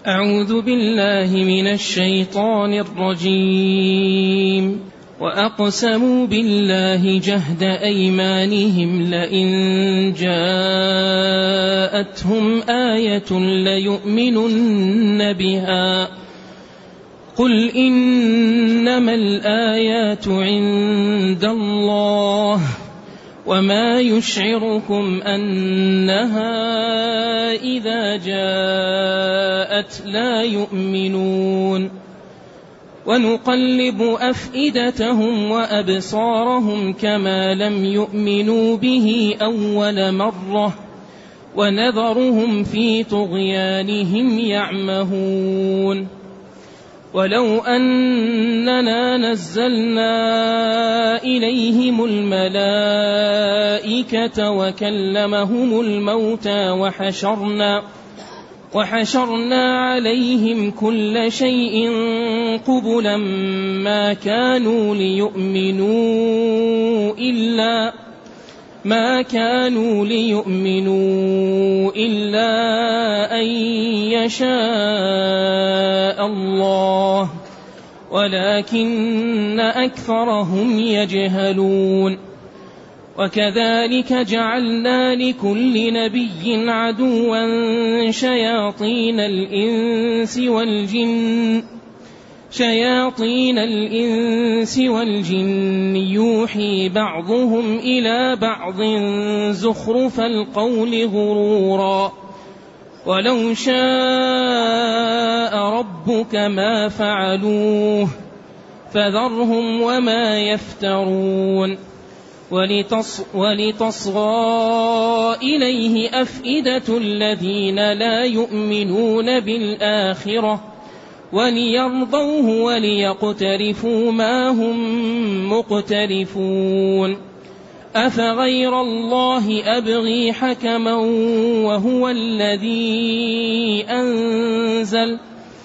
أعوذ بالله من الشيطان الرجيم. وأقسموا بالله جهد أيمانهم لئن جاءتهم آية ليؤمنن بها قل إنما الآيات عند الله وما يشعركم أنها إذا جاءت لا يؤمنون ونقلب أفئدتهم وأبصارهم كما لم يؤمنوا به أول مرة ونذرهم في طغيانهم يعمهون ولو أننا نزلنا إليهم الملائكة وكلمهم الموتى وحشرنا عليهم كل شيء قبلا ما كانوا ليؤمنوا إلا أن يشاء الله ولكن أكثرهم يجهلون وكذلك جعلنا لكل نبي عدوا شياطين الإنس والجن يوحي بعضهم إلى بعض زخرف القول غرورا ولو شاء ربك ما فعلوه فذرهم وما يفترون ولتصغى إليه أفئدة الذين لا يؤمنون بالآخرة وليرضوه وليقترفوا ما هم مقترفون أفغير الله أبغي حكما وهو الذي أنزل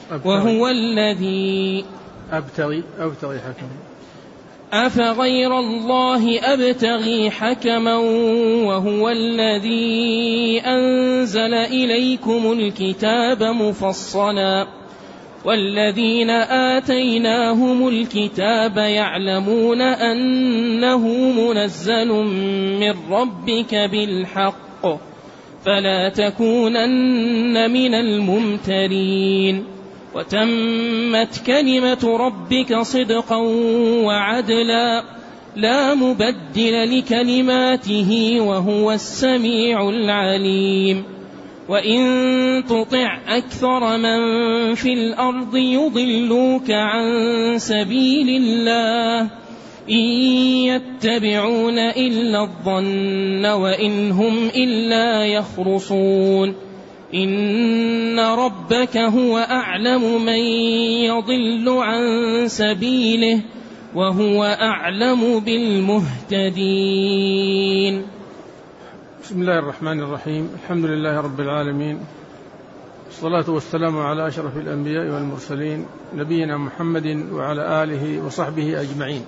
أفغير الله أبتغي حكما وهو الذي أنزل إليكم الكتاب مفصلا والذين آتيناهم الكتاب يعلمون أنه منزل من ربك بالحق فلا تكونن من الممترين وتمت كلمة ربك صدقا وعدلا لا مبدل لكلماته وهو السميع العليم وإن تطع أكثر من في الأرض يضلوك عن سبيل الله إن يتبعون إلا الظن وإن هم إلا يخرصون إن ربك هو أعلم من يضل عن سبيله وهو أعلم بالمهتدين. بسم الله الرحمن الرحيم. الحمد لله رب العالمين، الصلاة والسلام على أشرف الأنبياء والمرسلين نبينا محمد وعلى آله وصحبه أجمعين.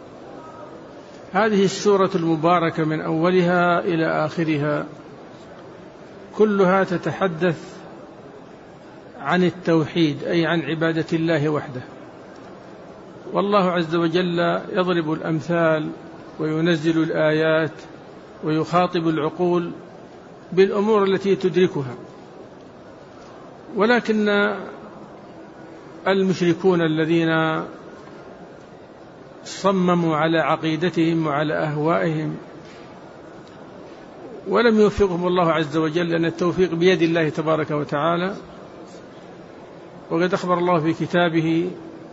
هذه السورة المباركة من أولها إلى آخرها كلها تتحدث عن التوحيد، أي عن عبادة الله وحده. والله عز وجل يضرب الأمثال وينزل الآيات ويخاطب العقول بالأمور التي تدركها، ولكن المشركون الذين صمموا على عقيدتهم وعلى أهوائهم ولم يوفقهم الله عز وجل، لأن التوفيق بيد الله تبارك وتعالى. وقد أخبر الله في كتابه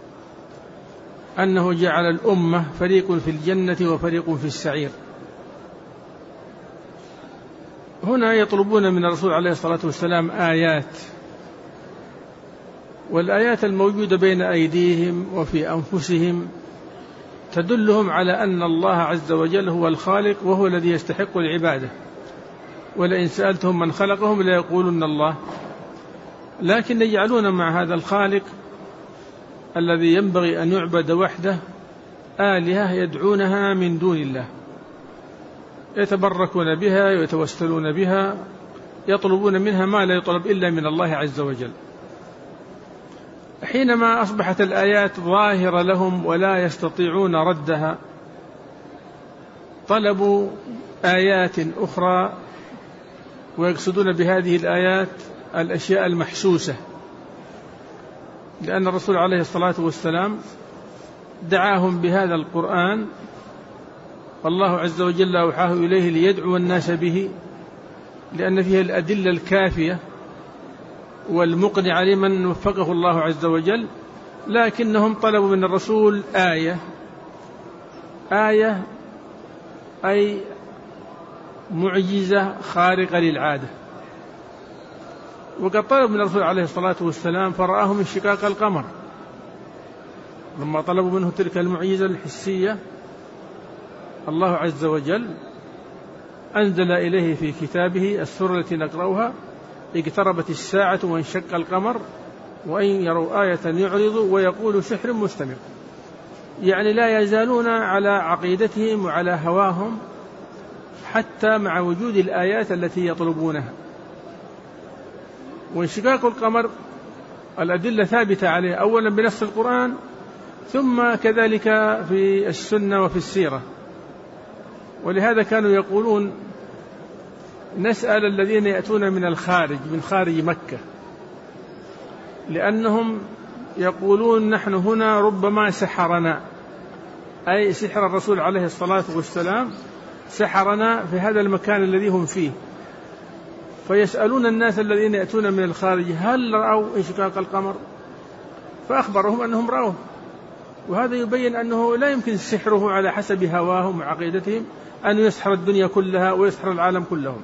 أنه جعل الأمة فريق في الجنة وفريق في السعير. هنا يطلبون من الرسول عليه الصلاة والسلام آيات، والآيات الموجودة بين أيديهم وفي أنفسهم تدلهم على أن الله عز وجل هو الخالق وهو الذي يستحق العبادة، ولئن سألتهم من خلقهم لا يقولون الله. لكن يجعلون مع هذا الخالق الذي ينبغي أن يعبد وحده آلهة يدعونها من دون الله، يتبركون بها ويتوسلون بها، يطلبون منها ما لا يطلب إلا من الله عز وجل. حينما أصبحت الآيات ظاهرة لهم ولا يستطيعون ردها، طلبوا آيات أخرى، ويقصدون بهذه الآيات الأشياء المحسوسة، لأن الرسول عليه الصلاة والسلام دعاهم بهذا القرآن، والله عز وجل أوحاه إليه ليدعو الناس به، لأن فيه الأدلة الكافية والمقنعة لمن وفقه الله عز وجل. لكنهم طلبوا من الرسول آية أي معجزة خارقة للعادة. وقد طلب من الرسول عليه الصلاة والسلام فرآه من شقاق القمر، لما طلبوا منه تلك المعجزة الحسية الله عز وجل أنزل إليه في كتابه السورة التي نقرأها: اقتربت الساعة وانشق القمر وإن يروا آية يعرضوا ويقولوا سحر مستمر. يعني لا يزالون على عقيدتهم وعلى هواهم حتى مع وجود الآيات التي يطلبونها. وانشقاق القمر الأدلة ثابتة عليه، أولا بنص القرآن، ثم كذلك في السنة وفي السيرة. ولهذا كانوا يقولون: نسأل الذين يأتون من الخارج، من خارج مكة، لأنهم يقولون: نحن هنا ربما سحرنا، أي سحر الرسول عليه الصلاة والسلام سحرنا في هذا المكان الذي هم فيه. فيسألون الناس الذين يأتون من الخارج: هل رأوا انشقاق القمر؟ فأخبرهم أنهم رأوه. وهذا يبين أنه لا يمكن سحره على حسب هواهم وعقيدتهم أن يسحر الدنيا كلها ويسحر العالم كلهم.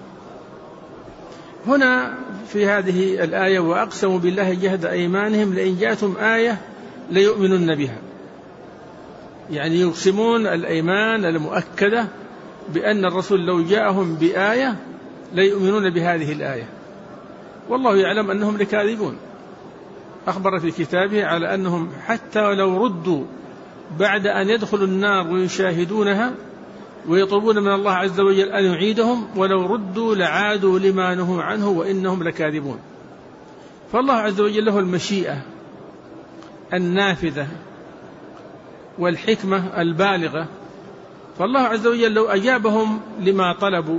هنا في هذه الآية: وأقسموا بالله جهد أيمانهم لئن جاءتهم آية ليؤمنن بها. يعني يقسمون الأيمان المؤكدة بأن الرسول لو جاءهم بآية ليؤمنون بهذه الآية، والله يعلم أنهم لكاذبون. أخبر في كتابه على أنهم حتى لو ردوا بعد أن يدخلوا النار ويشاهدونها ويطلبون من الله عز وجل أن يعيدهم، ولو ردوا لعادوا لما نهوا عنه وإنهم لكاذبون. فالله عز وجل له المشيئة النافذة والحكمة البالغة، فالله عز وجل لو أجابهم لما طلبوا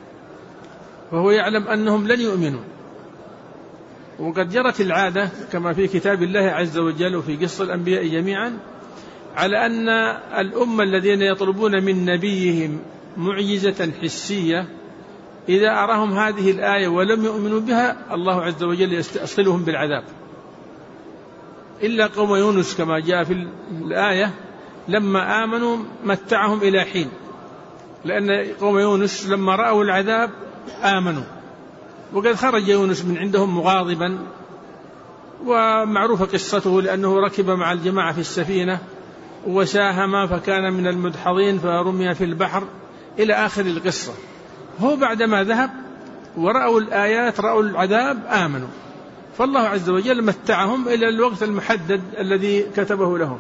فهو يعلم أنهم لن يؤمنوا. وقد جرت العادة كما في كتاب الله عز وجل وفي قصة الأنبياء جميعا على أن الأمة الذين يطلبون من نبيهم معجزة حسية إذا أراهم هذه الآية ولم يؤمنوا بها الله عز وجل يستأصلهم بالعذاب، إلا قوم يونس كما جاء في الآية: لما آمنوا متعهم إلى حين، لأن قوم يونس لما رأوا العذاب آمنوا. وقد خرج يونس من عندهم مغاضبا، ومعروفة قصته لأنه ركب مع الجماعة في السفينة وساهم فكان من المدحضين فرمي في البحر إلى آخر القصة. هو بعدما ذهب ورأوا الآيات رأوا العذاب آمنوا، فالله عز وجل متعهم إلى الوقت المحدد الذي كتبه لهم.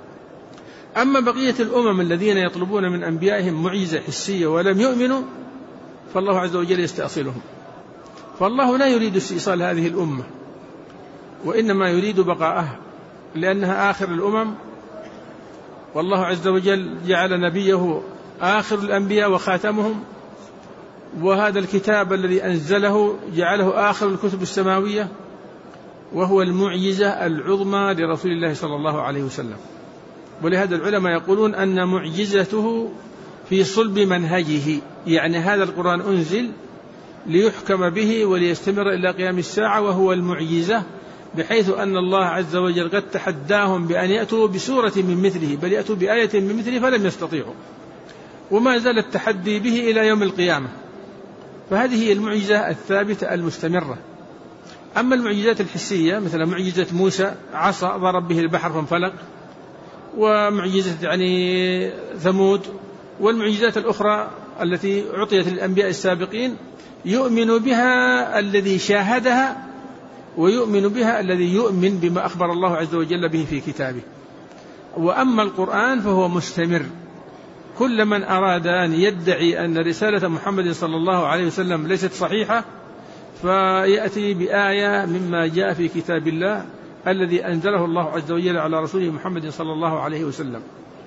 أما بقية الأمم الذين يطلبون من أنبيائهم معجزة حسية ولم يؤمنوا فالله عز وجل يستأصلهم. فالله لا يريد استئصال هذه الأمة، وإنما يريد بقاءها، لأنها آخر الأمم، والله عز وجل جعل نبيه آخر الأنبياء وخاتمهم، وهذا الكتاب الذي أنزله جعله آخر الكتب السماوية، وهو المعجزة العظمى لرسول الله صلى الله عليه وسلم. ولهذا العلماء يقولون أن معجزته في صلب منهجه، يعني هذا القرآن أنزل ليحكم به وليستمر إلى قيام الساعة، وهو المعجزة، بحيث أن الله عز وجل قد تحداهم بأن يأتوا بسورة من مثله، بل يأتوا بآية من مثله فلم يستطيعوا، وما زال التحدي به إلى يوم القيامة. فهذه هي المعجزة الثابتة المستمرة. أما المعجزات الحسية مثل معجزة موسى عصا ضرب به البحر فانفلق، ومعجزة يعني ثمود، والمعجزات الأخرى التي عطيت للأنبياء السابقين، يؤمن بها الذي شاهدها، ويؤمن بها الذي يؤمن بما أخبر الله عز وجل به في كتابه. وأما القرآن فهو مستمر، كل من أراد أن يدعي أن رسالة محمد صلى الله عليه وسلم ليست صحيحة فيأتي بآية مما جاء في كتاب الله الذي أنزله الله عز وجل على رسوله محمد صلى الله عليه وسلم.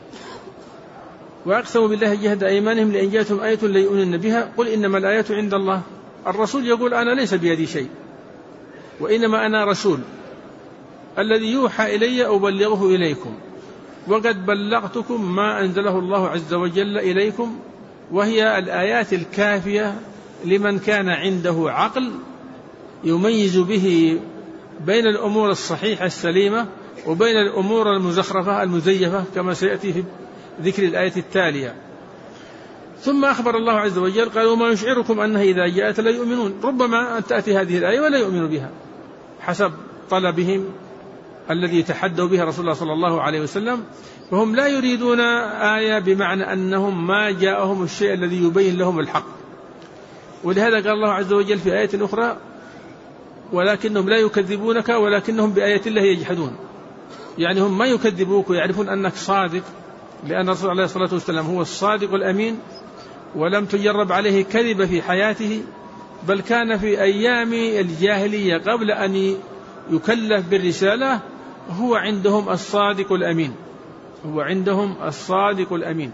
وأقسموا بالله جهد أيمانهم لئن جاءتهم آية ليؤمنن بها قل إنما الآيات عند الله. الرسول يقول أنا ليس بيدي شيء، وإنما أنا رسول الذي يوحى إلي أبلغه إليكم، وقد بلغتكم ما أنزله الله عز وجل إليكم، وهي الآيات الكافية لمن كان عنده عقل يميز به بين الأمور الصحيحة السليمة وبين الأمور المزخرفة المزيفة كما سيأتي في ذكر الآية التالية. ثم أخبر الله عز وجل قال وما يشعركم أنها إذا جاءت لا يؤمنون. ربما أن تأتي هذه الآية ولا يؤمنوا بها حسب طلبهم الذي يتحدوا به رسول الله صلى الله عليه وسلم، فهم لا يريدون آية بمعنى أنهم ما جاءهم الشيء الذي يبين لهم الحق. ولهذا قال الله عز وجل في آية أخرى ولكنهم لا يكذبونك ولكنهم بآية الله يجحدون. يعني هم ما يكذبوك ويعرفون أنك صادق، لأن الرسول عليه الصلاة والسلام هو الصادق الأمين، ولم تجرب عليه كذب في حياته، بل كان في أيام الجاهلية قبل أن يكلف بالرسالة هو عندهم الصادق الأمين، هو عندهم الصادق الأمين.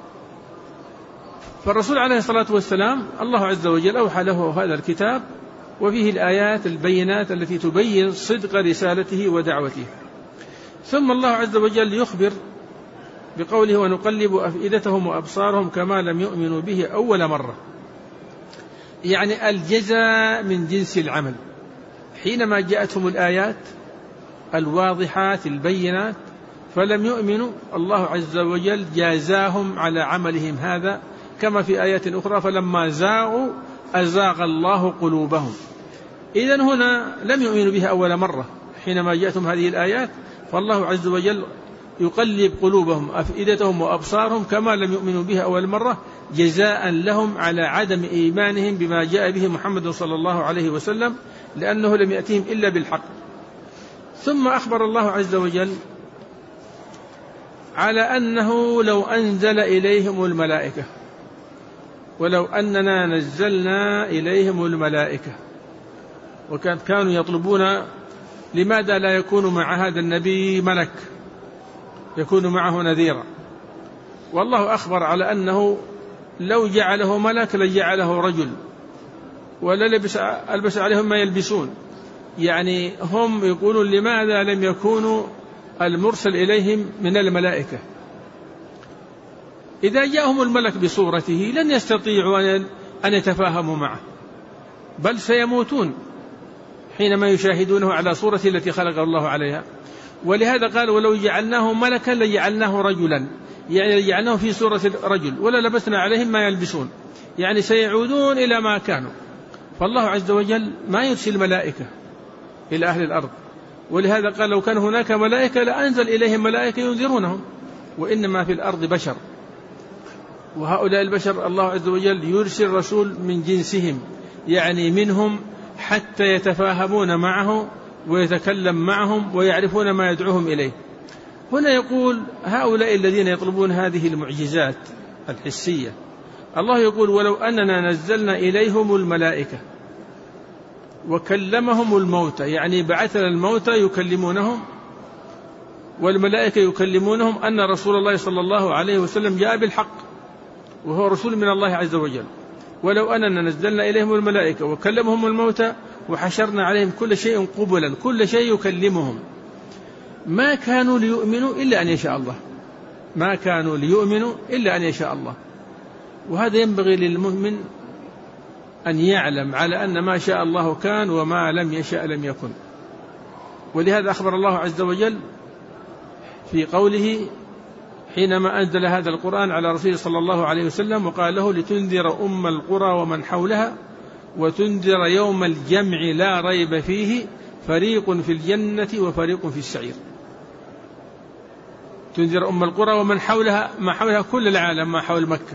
فالرسول عليه الصلاة والسلام الله عز وجل أوحى له هذا الكتاب وفيه الآيات البينات التي تبين صدق رسالته ودعوته. ثم الله عز وجل يخبر بقوله ونقلب أفئدتهم وأبصارهم كما لم يؤمنوا به أول مرة، يعني الجزاء من جنس العمل. حينما جاءتهم الآيات الواضحات البينات فلم يؤمنوا، الله عز وجل جازاهم على عملهم هذا، كما في آيات أخرى فلما زاغوا أزاغ الله قلوبهم. إذن هنا لم يؤمنوا بها أول مرة، حينما جاءتهم هذه الآيات فالله عز وجل يقلب قلوبهم أفئدتهم وأبصارهم كما لم يؤمنوا بها أول مرة، جزاء لهم على عدم إيمانهم بما جاء به محمد صلى الله عليه وسلم، لأنه لم يأتهم إلا بالحق. ثم أخبر الله عز وجل على أنه لو أنزل إليهم الملائكة، ولو أننا نزلنا إليهم الملائكة، وكانوا يطلبون لماذا لا يكون مع هذا النبي ملك يكون معه نذيرا، والله أخبر على أنه لو جعله ملك لجعله رجل ولا ألبس عليهم ما يلبسون. يعني هم يقولون لماذا لم يكونوا المرسل إليهم من الملائكة؟ إذا جاءهم الملك بصورته لن يستطيعوا أن يتفاهموا معه، بل سيموتون حينما يشاهدونه على صورته التي خلق الله عليها. ولهذا قال ولو جعلناه ملكا لجعلناه رجلا، يعني لجعلناه في صورة رجل ولا لبسنا عليهم ما يلبسون، يعني سيعودون إلى ما كانوا. فالله عز وجل ما يرسل ملائكة إلى أهل الأرض، ولهذا قال لو كان هناك ملائكة لأنزل إليهم ملائكة ينذرونهم، وإنما في الأرض بشر، وهؤلاء البشر الله عز وجل يرسل رسول من جنسهم، يعني منهم، حتى يتفاهمون معه ويتكلم معهم ويعرفون ما يدعوهم إليه. هنا يقول هؤلاء الذين يطلبون هذه المعجزات الحسية، الله يقول ولو أننا نزلنا إليهم الملائكة وكلمهم الموتى، يعني بعثنا الموتى يكلمونهم والملائكة يكلمونهم أن رسول الله صلى الله عليه وسلم جاء بالحق وهو رسول من الله عز وجل. ولو أننا نزلنا إليهم الملائكة وكلمهم الموتى وحشرنا عليهم كل شيء قبلا، كل شيء يكلمهم، ما كانوا ليؤمنوا إلا أن يشاء الله، ما كانوا ليؤمنوا إلا أن يشاء الله. وهذا ينبغي للمؤمن أن يعلم على أن ما شاء الله كان وما لم يشاء لم يكن. ولهذا أخبر الله عز وجل في قوله حينما أنزل هذا القرآن على رسوله صلى الله عليه وسلم وقال له لتنذر أم القرى ومن حولها وتنذر يوم الجمع لا ريب فيه فريق في الجنة وفريق في السعير. تنذر أم القرى ومن حولها، ما حولها كل العالم ما حول مكة.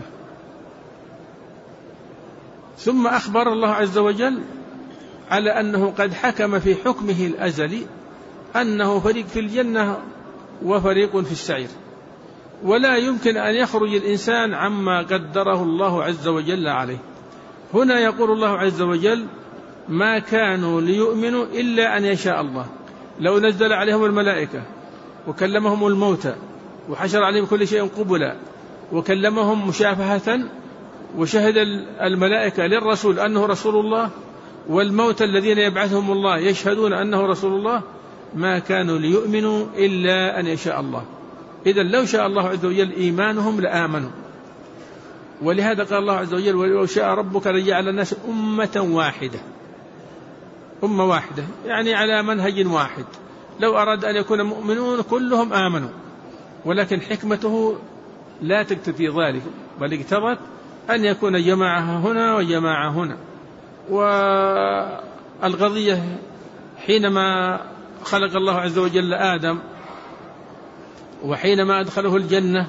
ثم أخبر الله عز وجل على أنه قد حكم في حكمه الأزلي أنه فريق في الجنة وفريق في السعير، ولا يمكن أن يخرج الإنسان عما قدره الله عز وجل عليه. هنا يقول الله عز وجل ما كانوا ليؤمنوا إلا أن يشاء الله، لو نزل عليهم الملائكة وكلمهم الموتى وحشر عليهم كل شيء قبلا وكلمهم مشافهة وشهد الملائكة للرسول أنه رسول الله والموتى الذين يبعثهم الله يشهدون أنه رسول الله ما كانوا ليؤمنوا إلا أن يشاء الله. إذن لو شاء الله عز وجل إيمانهم لآمنوا. ولهذا قال الله عز وجل ولو شاء ربك لجعل الناس أمة واحدة، أمة واحدة يعني على منهج واحد. لو أراد أن يكون مؤمنون كلهم آمنوا، ولكن حكمته لا تقتضي ذلك، بل اقتضت أن يكون جماعة هنا وجماعة هنا. والقضية حينما خلق الله عز وجل آدم وحينما أدخله الجنة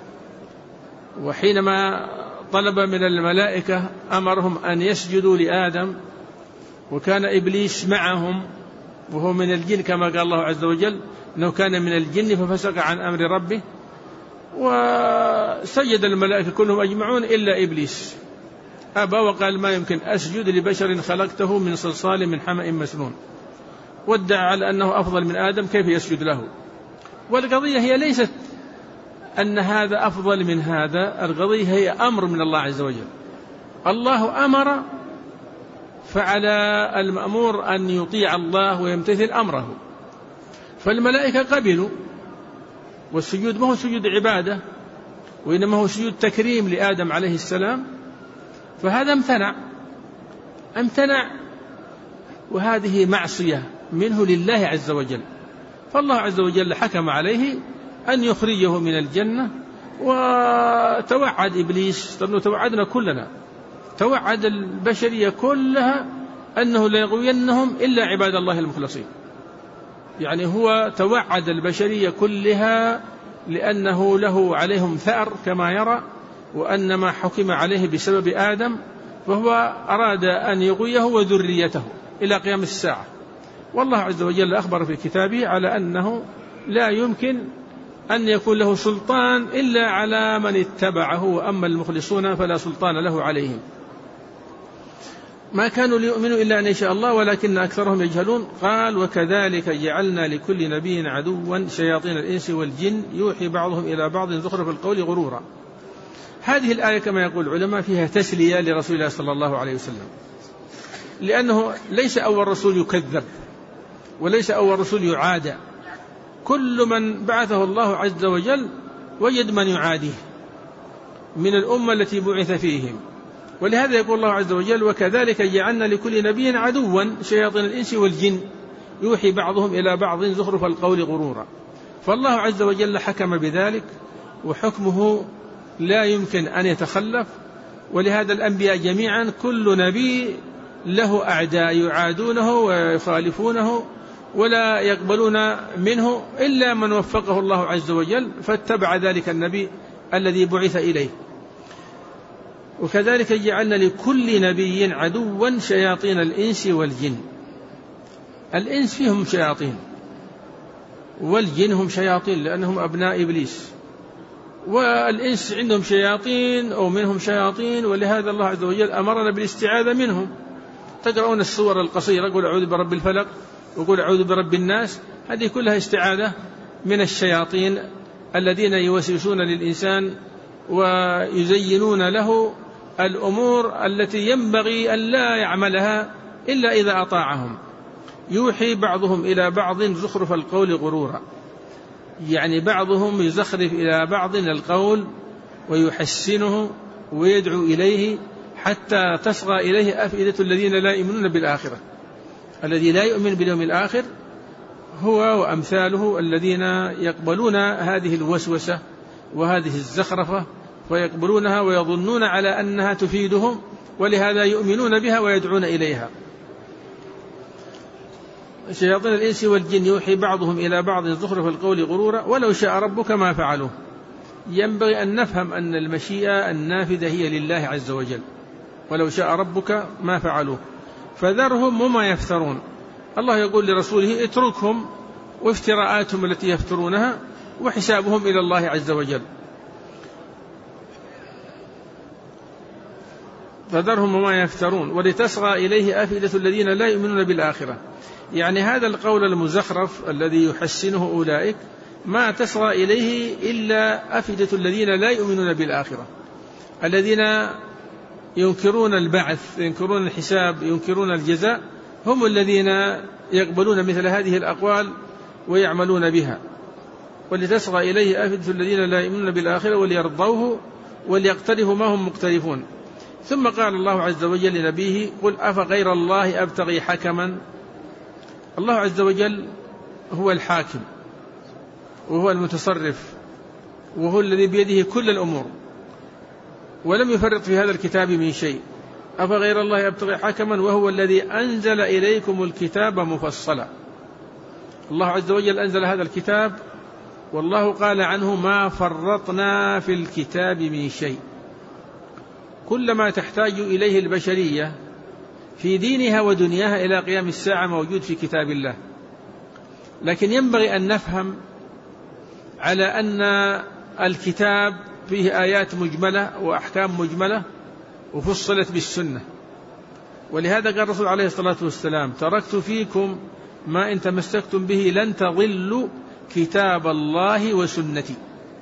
وحينما طلب من الملائكة أمرهم أن يسجدوا لآدم، وكان إبليس معهم وهو من الجن كما قال الله عز وجل أنه كان من الجن ففسق عن أمر ربه، وسجد الملائكة كلهم أجمعون إلا إبليس أبى وقال ما يمكن أسجد لبشر خلقته من صلصال من حمأ مسنون، وادعى على أنه أفضل من آدم كيف يسجد له. والقضية هي ليست أن هذا أفضل من هذا، القضية هي أمر من الله عز وجل. الله أمر فعلى المأمور أن يطيع الله ويمتثل أمره، فالملائكة قبلوا، والسجود ما هو سجود عبادة وإنما هو سجود تكريم لآدم عليه السلام، فهذا امتنع وهذه معصية منه لله عز وجل. فالله عز وجل حكم عليه أن يخرجه من الجنة، وتوعد إبليس، توعدنا كلنا، توعد البشرية كلها أنه لا يغوينهم إلا عباد الله المخلصين. يعني هو توعد البشرية كلها لأنه له عليهم ثأر كما يرى، وأن ما حكم عليه بسبب آدم، فهو أراد أن يغويه وذريته إلى قيام الساعة. والله عز وجل أخبر في كتابه على أنه لا يمكن أن يكون له سلطان إلا على من اتبعه، وأما المخلصون فلا سلطان له عليهم. ما كانوا ليؤمنوا إلا أن يشاء الله ولكن أكثرهم يجهلون. قال وكذلك جعلنا لكل نبي عدوا شياطين الإنس والجن يوحي بعضهم إلى بعض زخرف القول غرورا. هذه الآية كما يقول العلماء فيها تسلية لرسول الله صلى الله عليه وسلم، لأنه ليس أول رسول يكذب وليس أول رسول يعادى، كل من بعثه الله عز وجل وجد من يعاديه من الأمة التي بعث فيهم. ولهذا يقول الله عز وجل وكذلك جعلنا لكل نبي عدوا شياطين الإنس والجن يوحي بعضهم إلى بعض زخرف القول غرورا. فالله عز وجل حكم بذلك، وحكمه لا يمكن أن يتخلف. ولهذا الأنبياء جميعا كل نبي له أعداء يعادونه ويخالفونه ولا يقبلون منه إلا من وفقه الله عز وجل فاتبع ذلك النبي الذي بعث إليه. وكذلك جعلنا لكل نبي عدوا شياطين الإنس والجن. الإنس فيهم شياطين والجن هم شياطين لأنهم أبناء إبليس، والإنس عندهم شياطين أو منهم شياطين، ولهذا الله عز وجل أمرنا بالاستعاذة منهم. تقرؤون السور القصيرة قل أعوذ برب الفلق وقل أعوذ برب الناس، هذه كلها استعاذة من الشياطين الذين يوسوسون للإنسان ويزينون له الأمور التي ينبغي أن لا يعملها إلا إذا أطاعهم. يوحي بعضهم إلى بعض زخرف القول غرورا، يعني بعضهم يزخرف إلى بعض القول ويحسنه ويدعو إليه حتى تصغى إليه أفئدة الذين لا يؤمنون بالآخرة. الذي لا يؤمن باليوم الآخر هو وأمثاله الذين يقبلون هذه الوسوسة وهذه الزخرفة ويقبلونها ويظنون على أنها تفيدهم، ولهذا يؤمنون بها ويدعون إليها. شياطين الإنس والجن يوحي بعضهم إلى بعض زخرف القول غرورا ولو شاء ربك ما فعلوه. ينبغي أن نفهم أن المشيئة النافذة هي لله عز وجل، ولو شاء ربك ما فعلوه فذرهم وما يفترون. الله يقول لرسوله اتركهم وافتراءاتهم التي يفترونها وحسابهم إلى الله عز وجل. فذرهم وما يفترون ولتصغى إليه أفئدة الذين لا يؤمنون بالآخرة. يعني هذا القول المزخرف الذي يحسنه أولئك ما تصغى إليه إلا أفئدة الذين لا يؤمنون بالآخرة، الذين ينكرون البعث، ينكرون الحساب، ينكرون الجزاء، هم الذين يقبلون مثل هذه الأقوال ويعملون بها. ولتصغى إليه أفئدة الذين لا يؤمنون بالآخرة وليرضوه وليقترفوا ما هم مقترفون. ثم قال الله عز وجل لنبيه: قل أفغير الله أبتغي حكما. الله عز وجل هو الحاكم وهو المتصرف وهو الذي بيده كل الأمور، ولم يفرط في هذا الكتاب من شيء. أفغير الله أبتغي حكما وهو الذي أنزل إليكم الكتاب مفصلا. الله عز وجل أنزل هذا الكتاب، والله قال عنه: ما فرطنا في الكتاب من شيء. كل ما تحتاج إليه البشرية في دينها ودنياها إلى قيام الساعة موجود في كتاب الله. لكن ينبغي أن نفهم على أن الكتاب فيه آيات مجملة وأحكام مجملة وفصلت بالسنة. ولهذا قال الرسول عليه الصلاة والسلام: تركت فيكم ما إن تمسكتم به لن تضلوا كتاب الله وسنتي.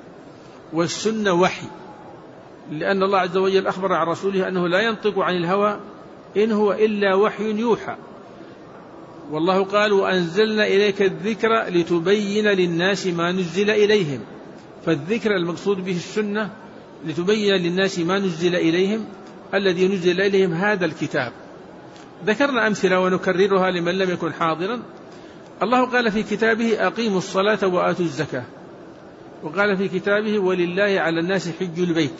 والسنة وحي، لأن الله عز وجل أخبر عن رسوله أنه لا ينطق عن الهوى إن هو إلا وحي يوحى. والله قال: وأنزلنا إليك الذكر لتبين للناس ما نزل إليهم. فالذكر المقصود به السنة لتبين للناس ما نزل إليهم، الذي نزل إليهم هذا الكتاب. ذكرنا أمثلة ونكررها لمن لم يكن حاضرا. الله قال في كتابه: أقيموا الصلاة وآتوا الزكاة. وقال في كتابه: ولله على الناس حج البيت.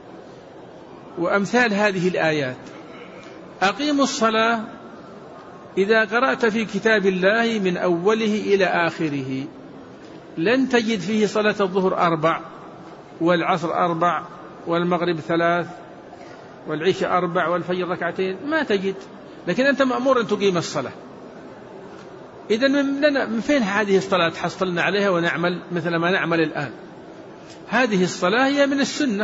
وأمثال هذه الآيات. أقيموا الصلاة، إذا قرأت في كتاب الله من أوله إلى آخره لن تجد فيه صلاة الظهر 4 والعصر 4 والمغرب 3 والعشاء 4 والفجر 2، ما تجد. لكن أنت مأمور أن تقيم الصلاة. إذن من فين هذه الصلاة حصلنا عليها ونعمل مثل ما نعمل الآن؟ هذه الصلاة هي من السنة.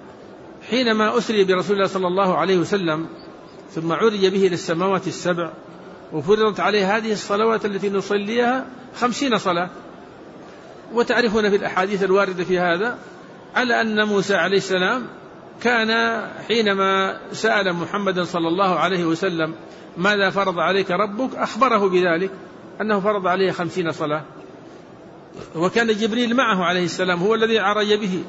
حينما أسري برسول الله صلى الله عليه وسلم ثم عرج به للسماوات السبع وفرضت عليه هذه الصلوات التي نصليها 50 صلاة. وتعرفون في الأحاديث الواردة في هذا على أن موسى عليه السلام كان حينما سأل محمدا صلى الله عليه وسلم: ماذا فرض عليك ربك؟ أخبره بذلك أنه فرض عليه 50 صلاة. وكان جبريل معه عليه السلام هو الذي عرج به،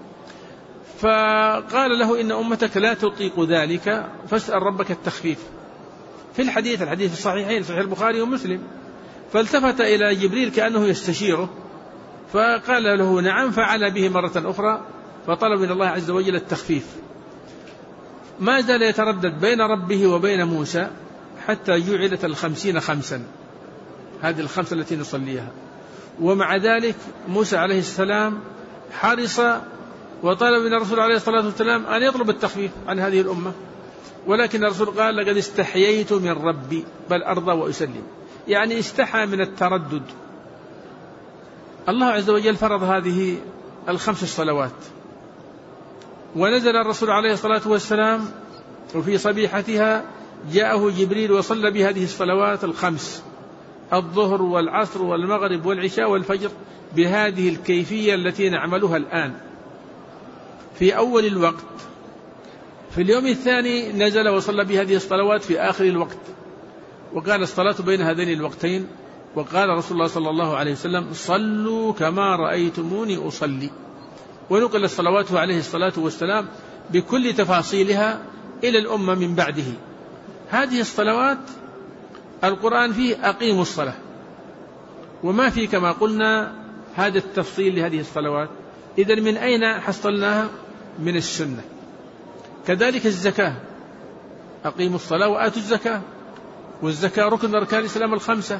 فقال له: إن أمتك لا تطيق ذلك فاسأل ربك التخفيف. في الحديث الصحيحين، صحيح البخاري ومسلم. فالتفت إلى جبريل كأنه يستشيره، فقال له: نعم. فعل به مرة أخرى، فطلب من الله عز وجل التخفيف. ما زال يتردد بين ربه وبين موسى حتى جعلت 50 خمسا، هذه الخمسة التي نصليها. ومع ذلك موسى عليه السلام حرص وطلب من الرسول عليه الصلاة والسلام أن يطلب التخفيف عن هذه الأمة، ولكن الرسول قال: لقد استحييت من ربي بل أرضى وأسلم، يعني استحى من التردد. الله عز وجل فرض هذه 5 الصلوات، ونزل الرسول عليه الصلاة والسلام وفي صبيحتها جاءه جبريل وصلى بهذه الصلوات 5: الظهر والعصر والمغرب والعشاء والفجر، بهذه الكيفية التي نعملها الآن في أول الوقت. في اليوم الثاني نزل وصلى بهذه الصلوات في آخر الوقت، وقال: الصلاة بين هذين الوقتين. وقال رسول الله صلى الله عليه وسلم: صلوا كما رأيتموني أصلي. ونقل الصلوات عليه الصلاة والسلام بكل تفاصيلها إلى الأمة من بعده. هذه الصلوات القرآن فيه أقيموا الصلاة، وما في كما قلنا هذا التفصيل لهذه الصلوات. إذن من أين حصلناها؟ من السنة. كذلك الزكاة، أقيموا الصلاة وآتوا الزكاة، والزكاة ركن أركان الإسلام 5.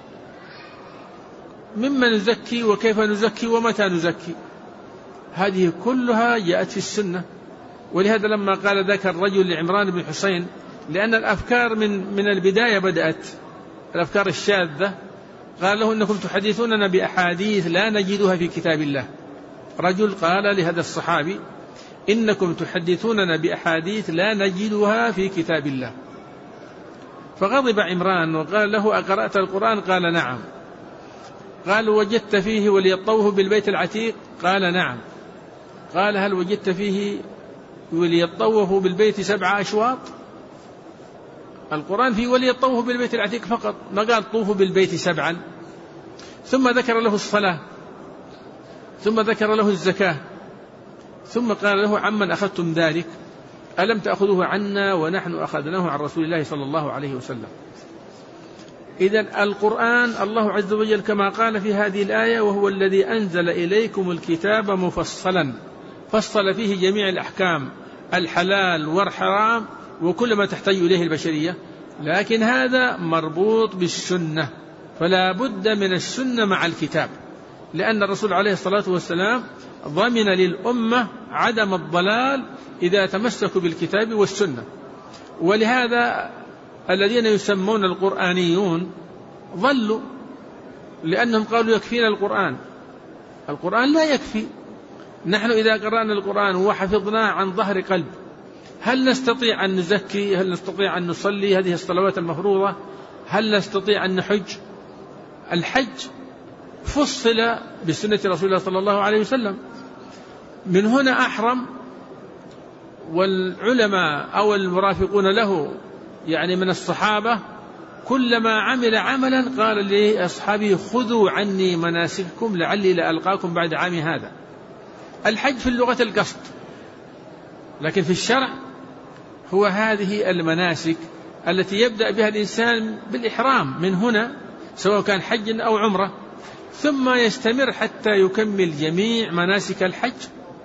مما نزكي وكيف نزكي ومتى نزكي، هذه كلها جاءت في السنة. ولهذا لما قال ذاك الرجل لعمران بن حسين، لأن الأفكار من البداية بدأت، الأفكار الشاذة، قال له: إنكم تحدثوننا بأحاديث لا نجدها في كتاب الله. رجل قال لهذا الصحابي: إنكم تحدثوننا بأحاديث لا نجدها في كتاب الله. فغضب عمران وقال له: أقرأت القرآن؟ قال: نعم. قال: وجدت فيه وليطوف بالبيت العتيق؟ قال: نعم. قال: هل وجدت فيه وليطوفوا بالبيت 7 أشواط؟ القرآن فيه وليطوفوا بالبيت العتيق فقط، ما قال طوفوا بالبيت 7. ثم ذكر له الصلاة، ثم ذكر له الزكاة، ثم قال له: عمن أخذتم ذلك؟ ألم تأخذوه عنا ونحن أخذناه عن رسول الله صلى الله عليه وسلم. إذن القرآن الله عز وجل كما قال في هذه الآية: وهو الذي أنزل إليكم الكتاب مفصلا، فصل فيه جميع الأحكام، الحلال والحرام وكل ما تحتاج إليه البشرية، لكن هذا مربوط بالسنة، فلا بد من السنة مع الكتاب، لأن الرسول عليه الصلاة والسلام ضمن للأمة عدم الضلال إذا تمسكوا بالكتاب والسنة. ولهذا الذين يسمون القرآنيون ضلوا، لأنهم قالوا يكفينا القرآن. القرآن لا يكفي. نحن إذا قرأنا القرآن وحفظناه عن ظهر قلب، هل نستطيع أن نزكي؟ هل نستطيع أن نصلي هذه الصلوات المفروضة؟ هل نستطيع أن نحج؟ الحج فصل بسنة رسول الله صلى الله عليه وسلم. من هنا أحرم، والعلماء أو المرافقون له يعني من الصحابة كلما عمل عملا قال لأصحابه: خذوا عني مناسككم لعلي لألقاكم بعد عامي هذا. الحج في اللغة القصد، لكن في الشرع هو هذه المناسك التي يبدأ بها الإنسان بالإحرام من هنا، سواء كان حج أو عمرة، ثم يستمر حتى يكمل جميع مناسك الحج.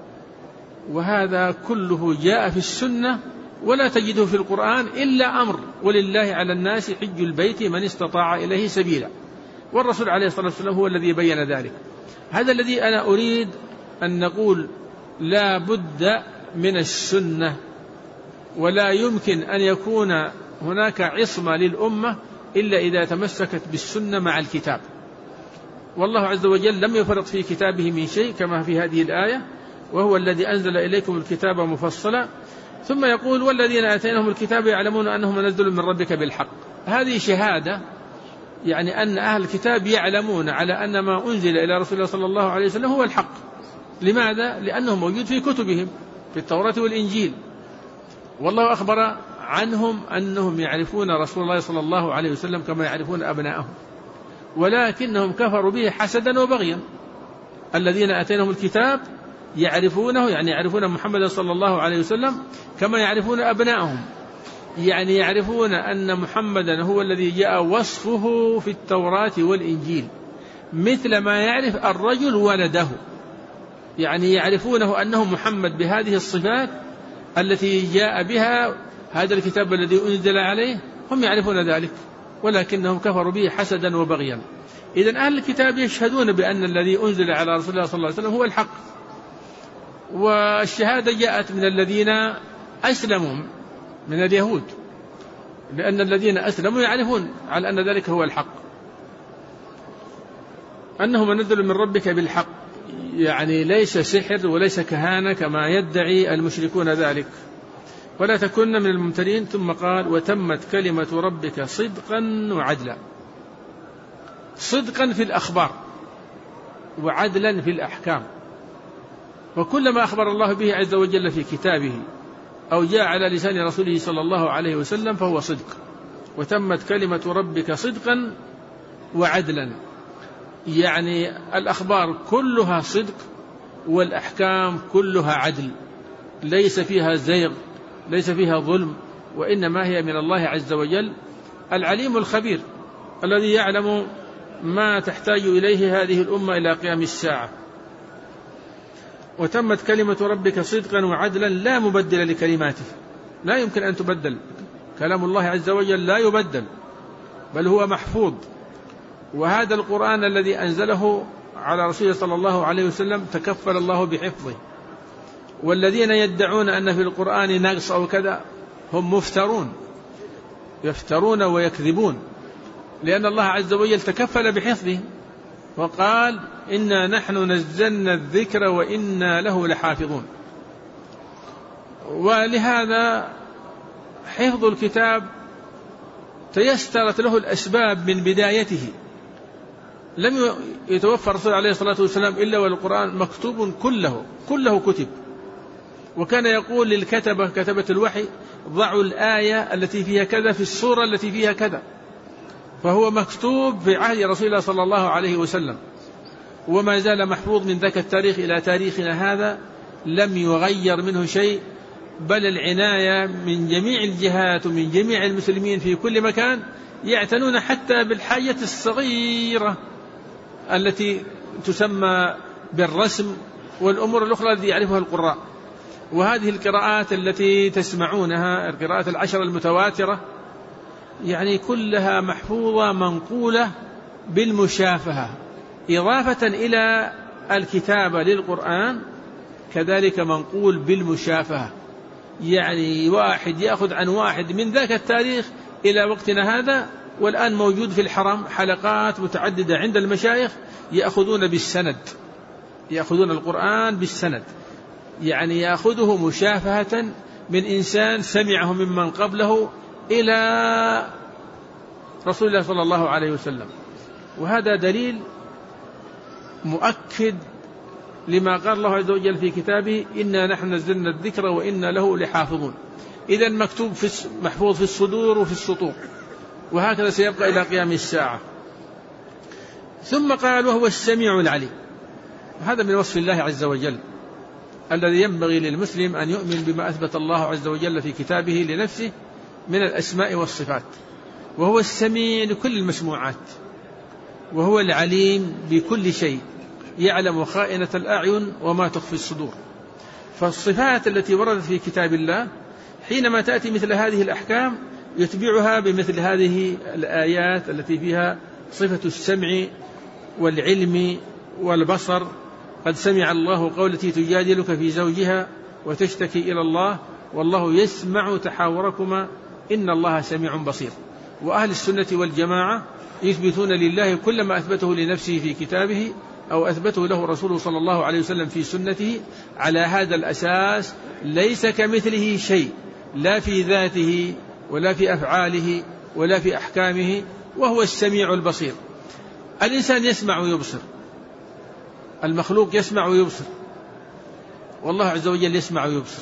وهذا كله جاء في السنة ولا تجده في القرآن إلا أمر: ولله على الناس حج البيت من استطاع إليه سبيلا. والرسول عليه الصلاة والسلام هو الذي بين ذلك. هذا الذي أنا أريد أن نقول: لا بد من السنة، ولا يمكن أن يكون هناك عصمة للأمة إلا إذا تمسكت بالسنة مع الكتاب. والله عز وجل لم يفرط في كتابه من شيء كما في هذه الآية: وهو الذي أنزل إليكم الكتاب مفصلا. ثم يقول: والذين آتيناهم الكتاب يعلمون أنه منزل من ربك بالحق. هذه شهادة، يعني أن أهل الكتاب يعلمون على أن ما أنزل إلى رسول الله صلى الله عليه وسلم هو الحق. لماذا؟ لأنه موجود في كتبهم في التوراة والإنجيل، والله أخبر عنهم أنهم يعرفون رسول الله صلى الله عليه وسلم كما يعرفون أبناءهم، ولكنهم كفروا به حسدا وبغيا. الذين آتيناهم الكتاب يعرفونه، يعني يعرفون محمد صلى الله عليه وسلم كما يعرفون أبناءهم، يعني يعرفون أن محمدا هو الذي جاء وصفه في التوراة والإنجيل، مثل ما يعرف الرجل ولده، يعني يعرفونه أنه محمد بهذه الصفات التي جاء بها هذا الكتاب الذي أنزل عليه. هم يعرفون ذلك، ولكنهم كفروا به حسدا وبغيا. إذن أهل الكتاب يشهدون بأن الذي أنزل على رسول الله صلى الله عليه وسلم هو الحق، والشهادة جاءت من الذين أسلموا من اليهود، لأن الذين أسلموا يعرفون على أن ذلك هو الحق، أنه منزل من ربك بالحق، يعني ليس سحر وليس كهانة كما يدعي المشركون ذلك. ولا تكن من الممترين. ثم قال: وتمت كلمة ربك صدقا وعدلا. صدقا في الأخبار وعدلا في الأحكام، وكل ما أخبر الله به عز وجل في كتابه أو جاء على لسان رسوله صلى الله عليه وسلم فهو صدق. وتمت كلمة ربك صدقا وعدلا، يعني الأخبار كلها صدق والأحكام كلها عدل، ليس فيها زيغ، ليس فيها ظلم، وإنما هي من الله عز وجل العليم الخبير الذي يعلم ما تحتاج إليه هذه الأمة إلى قيام الساعة. وتمت كلمة ربك صدقا وعدلا لا مبدل لكلماته، لا يمكن أن تبدل. كلام الله عز وجل لا يبدل، بل هو محفوظ. وهذا القرآن الذي أنزله على رسوله صلى الله عليه وسلم تكفل الله بحفظه. والذين يدعون أن في القرآن نقص أو كذا هم مفترون، يفترون ويكذبون، لأن الله عز وجل تكفل بحفظه وقال: إنا نحن نزلنا الذكر وإنا له لحافظون. ولهذا حفظ الكتاب تيسرت له الأسباب من بدايته. لم يتوفى الرسول عليه الصلاة والسلام إلا والقرآن مكتوب كله كتب. وكان يقول كتبة الوحي: ضعوا الآية التي فيها كذا في السورة التي فيها كذا. فهو مكتوب في عهد رسول الله صلى الله عليه وسلم، وما زال محفوظ من ذاك التاريخ إلى تاريخنا هذا، لم يغير منه شيء، بل العناية من جميع الجهات ومن جميع المسلمين في كل مكان يعتنون حتى بالحاجة الصغيرة التي تسمى بالرسم والأمور الأخرى التي يعرفها القراء. وهذه القراءات التي تسمعونها، القراءات 10 المتواترة، يعني كلها محفوظة منقولة بالمشافهة، إضافة إلى الكتابة للقرآن كذلك منقول بالمشافهة. يعني واحد يأخذ عن واحد من ذاك التاريخ إلى وقتنا هذا، والآن موجود في الحرم حلقات متعددة عند المشايخ يأخذون بالسند، يأخذون القرآن بالسند، يعني يأخذه مشافهة من إنسان سمعه ممن قبله إلى رسول الله صلى الله عليه وسلم. وهذا دليل مؤكد لما قال الله عز وجل في كتابه: إنا نحن نزلنا الذكر وإنا له لحافظون. إذن مكتوب محفوظ في الصدور وفي السطور، وهكذا سيبقى إلى قيام الساعة. ثم قال: وهو السميع العليم. هذا من وصف الله عز وجل الذي ينبغي للمسلم أن يؤمن بما أثبت الله عز وجل في كتابه لنفسه من الأسماء والصفات. وهو السميع لكل المسموعات، وهو العليم بكل شيء، يعلم خائنة الأعين وما تخفي الصدور. فالصفات التي وردت في كتاب الله حينما تأتي مثل هذه الأحكام يتبعها بمثل هذه الآيات التي فيها صفة السمع والعلم والبصر. قد سمع الله قول التي تجادلك في زوجها وتشتكي إلى الله والله يسمع تحاوركما إن الله سميع بصير. وأهل السنة والجماعة يثبتون لله كل ما أثبته لنفسه في كتابه أو أثبته له رسوله صلى الله عليه وسلم في سنته على هذا الأساس، ليس كمثله شيء، لا في ذاته ولا في أفعاله ولا في أحكامه، وهو السميع البصير. الإنسان يسمع ويبصر، المخلوق يسمع ويبصر، والله عز وجل يسمع ويبصر.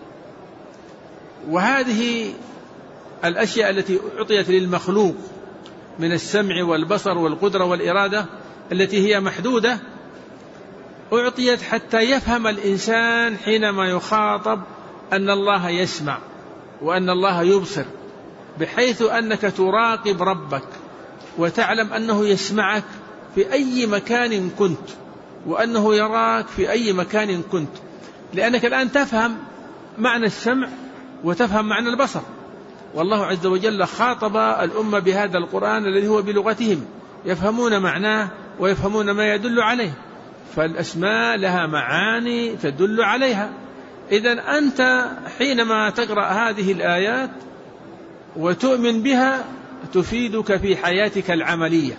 وهذه الأشياء التي أعطيت للمخلوق من السمع والبصر والقدرة والإرادة التي هي محدودة، أعطيت حتى يفهم الإنسان حينما يخاطب أن الله يسمع وأن الله يبصر، بحيث أنك تراقب ربك وتعلم أنه يسمعك في أي مكان كنت، وأنه يراك في أي مكان كنت، لأنك الآن تفهم معنى السمع وتفهم معنى البصر. والله عز وجل خاطب الأمة بهذا القرآن الذي هو بلغتهم، يفهمون معناه ويفهمون ما يدل عليه، فالأسماء لها معاني تدل عليها. إذن أنت حينما تقرأ هذه الآيات وتؤمن بها تفيدك في حياتك العملية،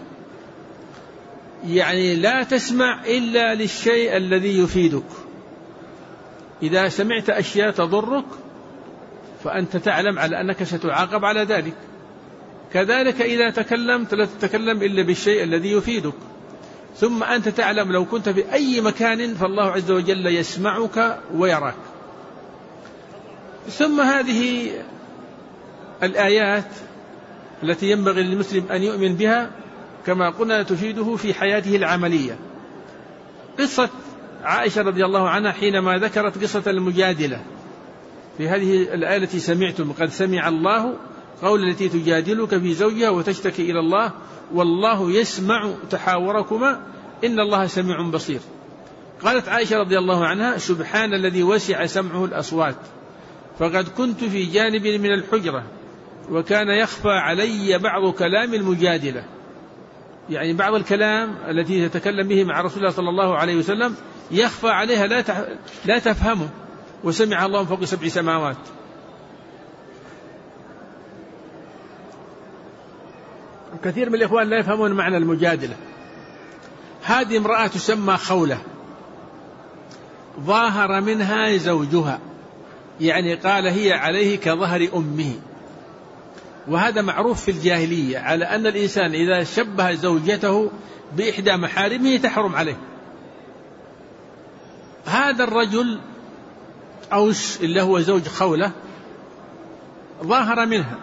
يعني لا تسمع إلا للشيء الذي يفيدك. إذا سمعت أشياء تضرك فأنت تعلم على أنك ستعاقب على ذلك. كذلك إذا تكلمت لا تتكلم إلا بالشيء الذي يفيدك. ثم أنت تعلم لو كنت في أي مكان فالله عز وجل يسمعك ويراك. ثم هذه الآيات التي ينبغي للمسلم أن يؤمن بها كما قلنا تفيده في حياته العملية. قصة عائشة رضي الله عنها حينما ذكرت قصة المجادلة في هذه الآية التي سمعتم: قد سمع الله قول التي تجادلك في زوجها وتشتكي إلى الله والله يسمع تحاوركما إن الله سميع بصير. قالت عائشة رضي الله عنها: سبحان الذي وسع سمعه الأصوات، فقد كنت في جانب من الحجرة وكان يخفى علي بعض كلام المجادلة، يعني بعض الكلام التي تتكلم به مع رسول الله صلى الله عليه وسلم يخفى عليها لا تفهمه، وسمع الله فوق 7 سماوات. كثير من الإخوان لا يفهمون معنى المجادلة. هذه امرأة تسمى خولة، ظاهر منها زوجها، يعني قال هي عليه كظهر أمه، وهذا معروف في الجاهلية على أن الإنسان إذا شبه زوجته بإحدى محارمه تحرم عليه. هذا الرجل أوس اللي هو زوج خولة ظاهر منها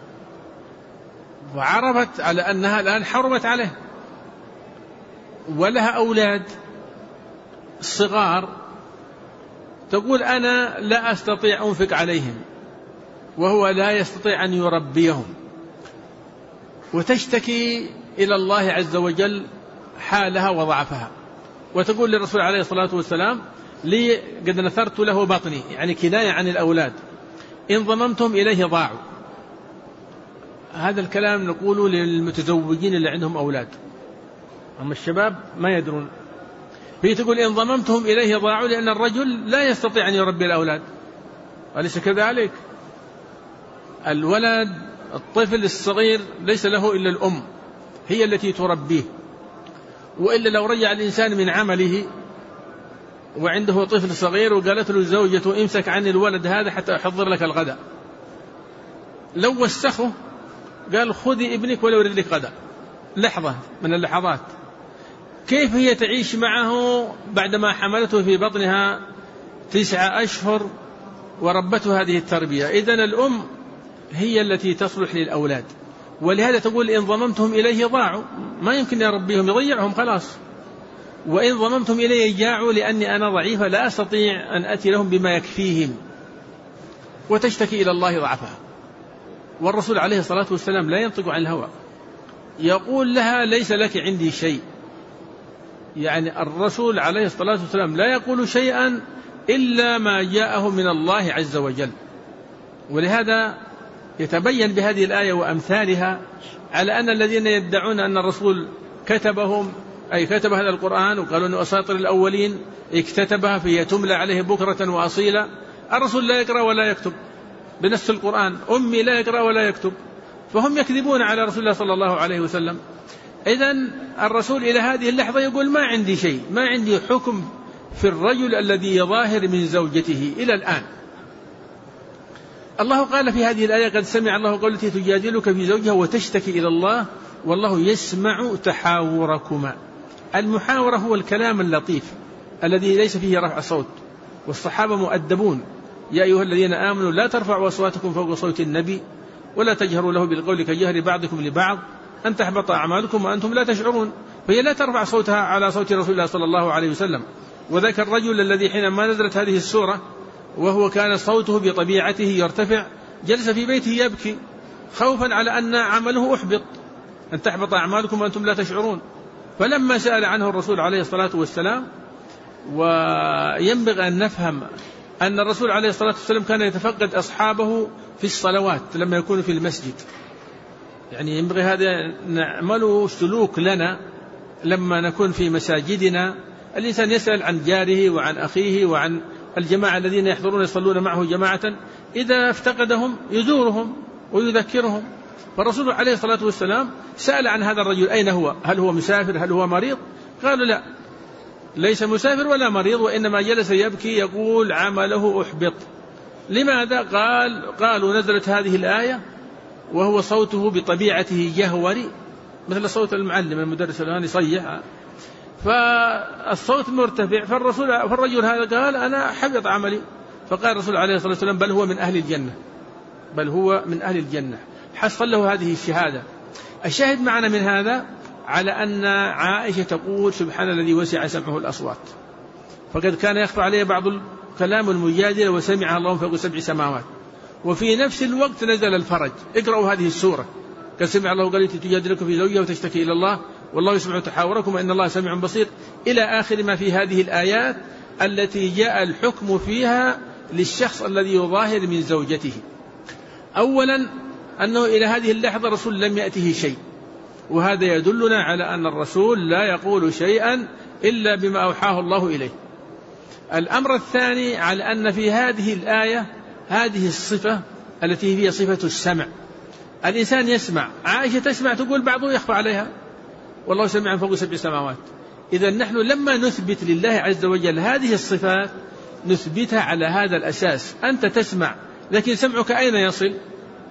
وعرفت على أنها الآن حرمت عليه ولها أولاد صغار، تقول أنا لا أستطيع أنفق عليهم وهو لا يستطيع أن يربيهم، وتشتكي إلى الله عز وجل حالها وضعفها، وتقول للرسول عليه الصلاة والسلام لي قد نثرت له بطني، يعني كناية عن الأولاد، إن ضممتم إليه ضاعوا. هذا الكلام نقوله للمتزوجين اللي عندهم أولاد، أما الشباب ما يدرون. هي تقول إن ضممتهم إليه ضاعوا، لأن الرجل لا يستطيع أن يربي الأولاد، أليس كذلك؟ الولد الطفل الصغير ليس له إلا الأم، هي التي تربيه، وإلا لو رجع الإنسان من عمله وعنده طفل صغير وقالت له زوجته امسك عن الولد هذا حتى أحضر لك الغداء، لو وسخه قال خذي ابنك ولو يريد لك غداء، لحظة من اللحظات. كيف هي تعيش معه بعدما حملته في بطنها 9 أشهر وربته هذه التربية؟ إذن الأم هي التي تصلح للأولاد، ولهذا تقول إن ضممتهم إليه ضاعوا، ما يمكن يربيهم يضيعهم خلاص، وإن ضممتم إليه جاعوا لأني أنا ضعيفة لا أستطيع أن أتي لهم بما يكفيهم، وتشتكي إلى الله ضعفها. والرسول عليه الصلاة والسلام لا ينطق عن الهوى، يقول لها ليس لك عندي شيء، يعني الرسول عليه الصلاة والسلام لا يقول شيئا إلا ما جاءه من الله عز وجل. ولهذا يتبين بهذه الآية وأمثالها على أن الذين يدعون أن الرسول كتبهم، أي كتب هذا القرآن وقالوا أنه أساطير الأولين اكتتبها فهي تملى عليه بكرة وأصيلا، الرسول لا يقرأ ولا يكتب بنفس القرآن، أمي لا يقرأ ولا يكتب، فهم يكذبون على رسول الله صلى الله عليه وسلم. إذن الرسول إلى هذه اللحظة يقول ما عندي شيء، ما عندي حكم في الرجل الذي يظاهر من زوجته إلى الآن. الله قال في هذه الآية قد سمع الله قول التي تجادلك في زوجها وتشتكي إلى الله والله يسمع تحاوركما. المحاورة هو الكلام اللطيف الذي ليس فيه رفع صوت، والصحابة مؤدبون، يا أيها الذين آمنوا لا ترفعوا أصواتكم فوق صوت النبي ولا تجهروا له بالقول كجهر بعضكم لبعض أن تحبط أعمالكم وأنتم لا تشعرون. فهي لا ترفع صوتها على صوت رسول الله صلى الله عليه وسلم. وذاك الرجل الذي حينما نزلت هذه السورة وهو كان صوته بطبيعته يرتفع جلس في بيته يبكي خوفا على أن عمله أحبط، أن تحبط أعمالكم وأنتم لا تشعرون. فلما سأل عنه الرسول عليه الصلاة والسلام، وينبغي أن نفهم أن الرسول عليه الصلاة والسلام كان يتفقد أصحابه في الصلوات لما يكون في المسجد، يعني ينبغي هذا نعمله سلوك لنا لما نكون في مساجدنا. الإنسان يسأل عن جاره وعن أخيه وعن الجماعة الذين يحضرون يصلون معه جماعة، إذا افتقدهم يزورهم ويذكرهم. فالرسول عليه الصلاة والسلام سأل عن هذا الرجل أين هو، هل هو مسافر، هل هو مريض؟ قالوا لا، ليس مسافر ولا مريض، وإنما جلس يبكي يقول عمله أحبط. لماذا؟ قالوا نزلت هذه الآية وهو صوته بطبيعته جهوري مثل صوت المعلم المدرس الآن يصيح، فالصوت مرتفع، فالرجل هذا قال أنا حبط عملي. فقال الرسول عليه الصلاة والسلام بل هو من أهل الجنة، بل هو من أهل الجنة، حصل له هذه الشهادة. الشاهد معنا من هذا على أن عائشة تقول سبحان الذي وسع سمعه الأصوات، فقد كان يخفى عليه بعض الكلام المجادلة وسمعها الله فوق 7 سماوات، وفي نفس الوقت نزل الفرج. اقرأوا هذه السورة، قد سمع الله قال التي تجادلك في زوجها وتشتكي إلى الله والله يسمع تحاوركم وإن الله سميع بصير، إلى آخر ما في هذه الآيات التي جاء الحكم فيها للشخص الذي يظاهر من زوجته. أولا أنه إلى هذه اللحظة الرسول لم يأته شيء، وهذا يدلنا على أن الرسول لا يقول شيئا إلا بما أوحاه الله إليه. الأمر الثاني على أن في هذه الآية هذه الصفة التي هي صفة السمع، الإنسان يسمع، عائشة تسمع تقول بعضه يخفى عليها والله سميع فوق 7 سماوات. إذا نحن لما نثبت لله عز وجل هذه الصفات نثبتها على هذا الأساس. أنت تسمع لكن سمعك أين يصل؟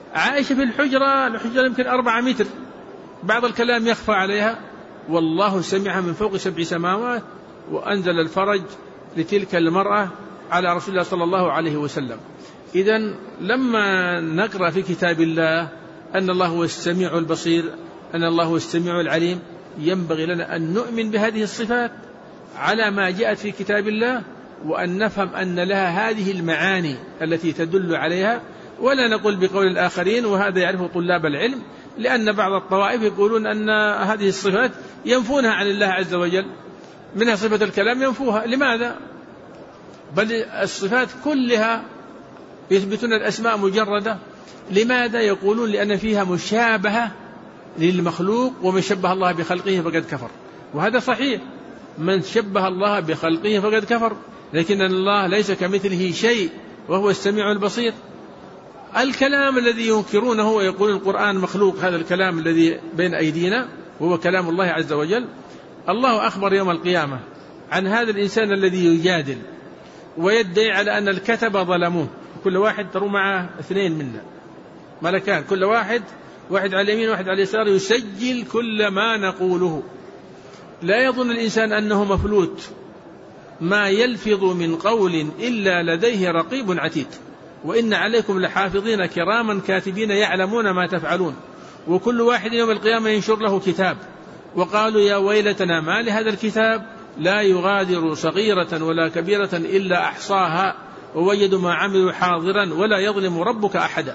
عائشة في الحجرة يمكن 4 متر، بعض الكلام يخفى عليها، والله سمعها من فوق 7 سماوات، وأنزل الفرج لتلك المرأة على رسول الله صلى الله عليه وسلم. إذن لما نقرأ في كتاب الله أن الله هو السميع البصير، أن الله هو السميع العليم، ينبغي لنا أن نؤمن بهذه الصفات على ما جاءت في كتاب الله، وأن نفهم أن لها هذه المعاني التي تدل عليها، ولا نقول بقول الآخرين، وهذا يعرفه طلاب العلم، لأن بعض الطوائف يقولون أن هذه الصفات ينفونها عن الله عز وجل، منها صفة الكلام ينفوها. لماذا؟ بل الصفات كلها يثبتون الأسماء مجردة. لماذا؟ يقولون لأن فيها مشابهة للمخلوق، ومن شبه الله بخلقه فقد كفر. وهذا صحيح، من شبه الله بخلقه فقد كفر، لكن الله ليس كمثله شيء وهو السميع البصير. الكلام الذي ينكرونه ويقول القرآن مخلوق، هذا الكلام الذي بين أيدينا وهو كلام الله عز وجل، الله أخبر يوم القيامة عن هذا الإنسان الذي يجادل ويدعي على أن الكتبة ظلموه، كل واحد تروا معه 2 منا ملكان، كل واحد على اليمين واحد على اليسار، يسجل كل ما نقوله. لا يظن الإنسان أنه مفلوت، ما يلفظ من قول إلا لديه رقيب عتيد، وإن عليكم لحافظين كراما كاتبين يعلمون ما تفعلون. وكل واحد يوم القيامة ينشر له كتاب، وقالوا يا ويلتنا ما لهذا الكتاب لا يغادر صغيرة ولا كبيرة إلا أحصاها ووجدوا ما عملوا حاضرا ولا يظلم ربك أحدا.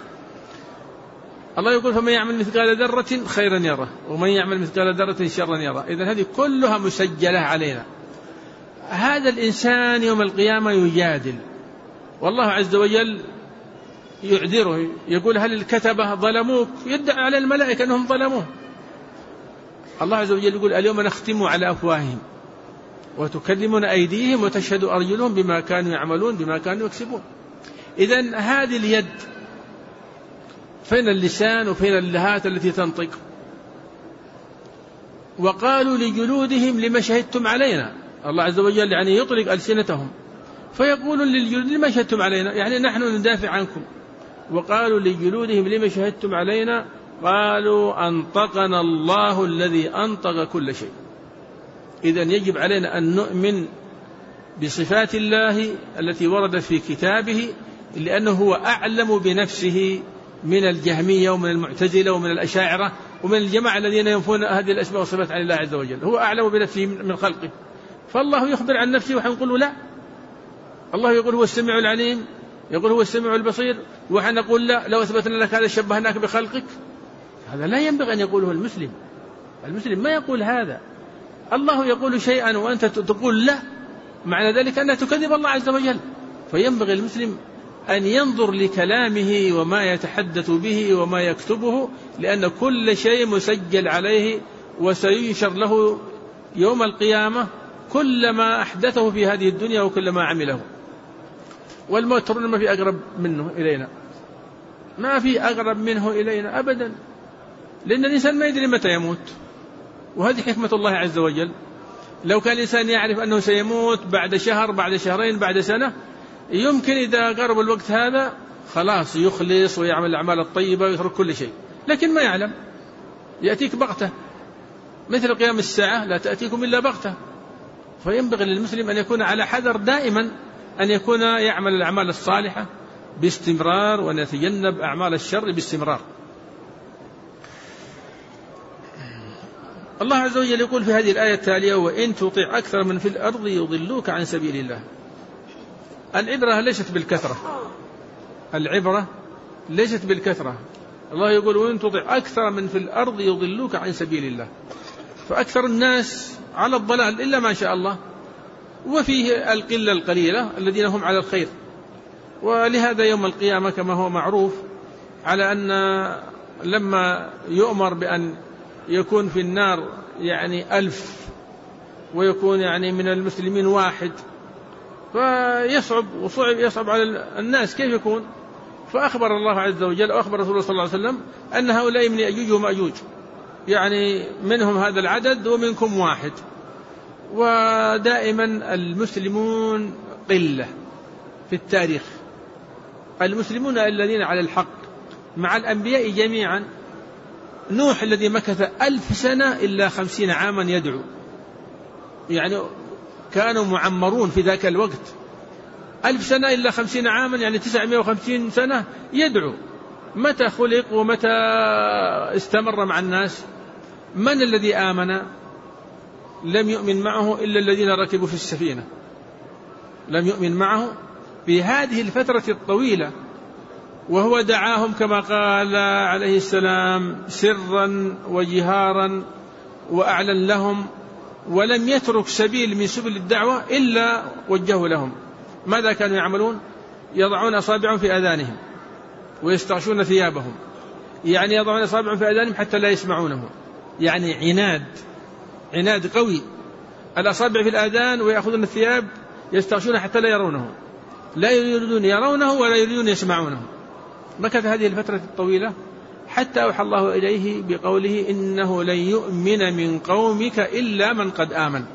الله يقول فمن يعمل مثقال ذرة خيرا يره ومن يعمل مثقال ذرة شرا يره. إذن هذه كلها مسجلة علينا. هذا الإنسان يوم القيامة يجادل، والله عز وجل يعذره، يقول هل الكتبة ظلموك؟ يدعي على الملائكة أنهم ظلموه. الله عز وجل يقول اليوم نختم على أفواههم وتكلمنا أيديهم وتشهد أرجلهم بما كانوا يعملون بما كانوا يكسبون. إذن هذه اليد، فين اللسان وفين اللهات التي تنطق؟ وقالوا لجلودهم لما شهدتم علينا. الله عز وجل يعني يطلق ألسنتهم، فيقولون للجلود لما شهدتم علينا، يعني نحن ندافع عنكم. وقالوا لجلودهم لما شهدتم علينا، قالوا أنطقنا الله الذي أنطق كل شيء. إذن يجب علينا أن نؤمن بصفات الله التي وردت في كتابه، لأنه هو أعلم بنفسه من الجهمية ومن المعتزلة ومن الأشاعرة ومن الجماعة الذين ينفون هذه الأسماء والصفات عن الله عز وجل. هو أعلم بنفسه من خلقه، فالله يخبر عن نفسه وحنقول لا. الله يقول هو السميع العليم، يقول هو السميع البصير، وحنقول لا، لو أثبتنا لك هذا شبهناك بخلقك. هذا لا ينبغي أن يقوله المسلم. المسلم ما يقول هذا. الله يقول شيئا وأنت تقول لا، معنى ذلك أنك تكذب الله عز وجل. فينبغي المسلم أن ينظر لكلامه وما يتحدث به وما يكتبه، لأن كل شيء مسجل عليه وسينشر له يوم القيامة كل ما أحدثه في هذه الدنيا وكل ما عمله. والموت ترون ما في أقرب منه إلينا، ما في أقرب منه إلينا أبدا، لأن الإنسان ما يدري متى يموت، وهذه حكمة الله عز وجل. لو كان الإنسان يعرف أنه سيموت بعد شهر بعد شهرين بعد سنة، يمكن إذا قرب الوقت هذا خلاص يخلص ويعمل الأعمال الطيبة ويترك كل شيء، لكن ما يعلم، يأتيك بغتة، مثل قيام الساعة لا تأتيكم إلا بغتة. فينبغي للمسلم أن يكون على حذر دائما، أن يكون يعمل الأعمال الصالحة باستمرار، وأن يتجنب أعمال الشر باستمرار. الله عز وجل يقول في هذه الآية التالية وإن تطع أكثر من في الأرض يضلوك عن سبيل الله. العبرة ليست بالكثرة، العبرة ليست بالكثرة. الله يقول وإن تطع أكثر من في الأرض يضلوك عن سبيل الله، فأكثر الناس على الضلال إلا ما شاء الله، وفيه القلة القليلة الذين هم على الخير. ولهذا يوم القيامة كما هو معروف على أن لما يؤمر بأن يكون في النار 1000 ويكون من المسلمين 1، يصعب على الناس كيف يكون. فأخبر الله عز وجل وأخبر رسول الله صلى الله عليه وسلم أن هؤلاء من يأجوج ومأجوج، منهم هذا العدد ومنكم 1. ودائما المسلمون قلة في التاريخ، المسلمون الذين على الحق مع الأنبياء جميعا. نوح الذي مكث 1000 سنة إلا 50 عاما يدعو، يعني كانوا معمرون في ذاك الوقت. 1000 سنة إلا 50 عاما يعني 950 سنة يدعو. متى خلق ومتى استمر مع الناس؟ من الذي آمن؟ لم يؤمن معه إلا الذين ركبوا في السفينة، لم يؤمن معه في هذه الفترة الطويلة، وهو دعاهم كما قال عليه السلام سرا وجهارا وأعلن لهم، ولم يترك سبيل من سبل الدعوة إلا وجهه لهم. ماذا كانوا يعملون؟ يضعون أصابعهم في آذانهم ويستغشون ثيابهم، يعني يضعون أصابعهم في آذانهم حتى لا يسمعونه، يعني عناد قوي. الأصابع في الآذان ويأخذون الثياب يستغشون حتى لا يرونه، لا يريدون يرونه ولا يريدون يسمعونه. مكث هذه الفترة الطويلة حتى أوحى الله إليه بقوله إنه لن يؤمن من قومك إلا من قد آمن.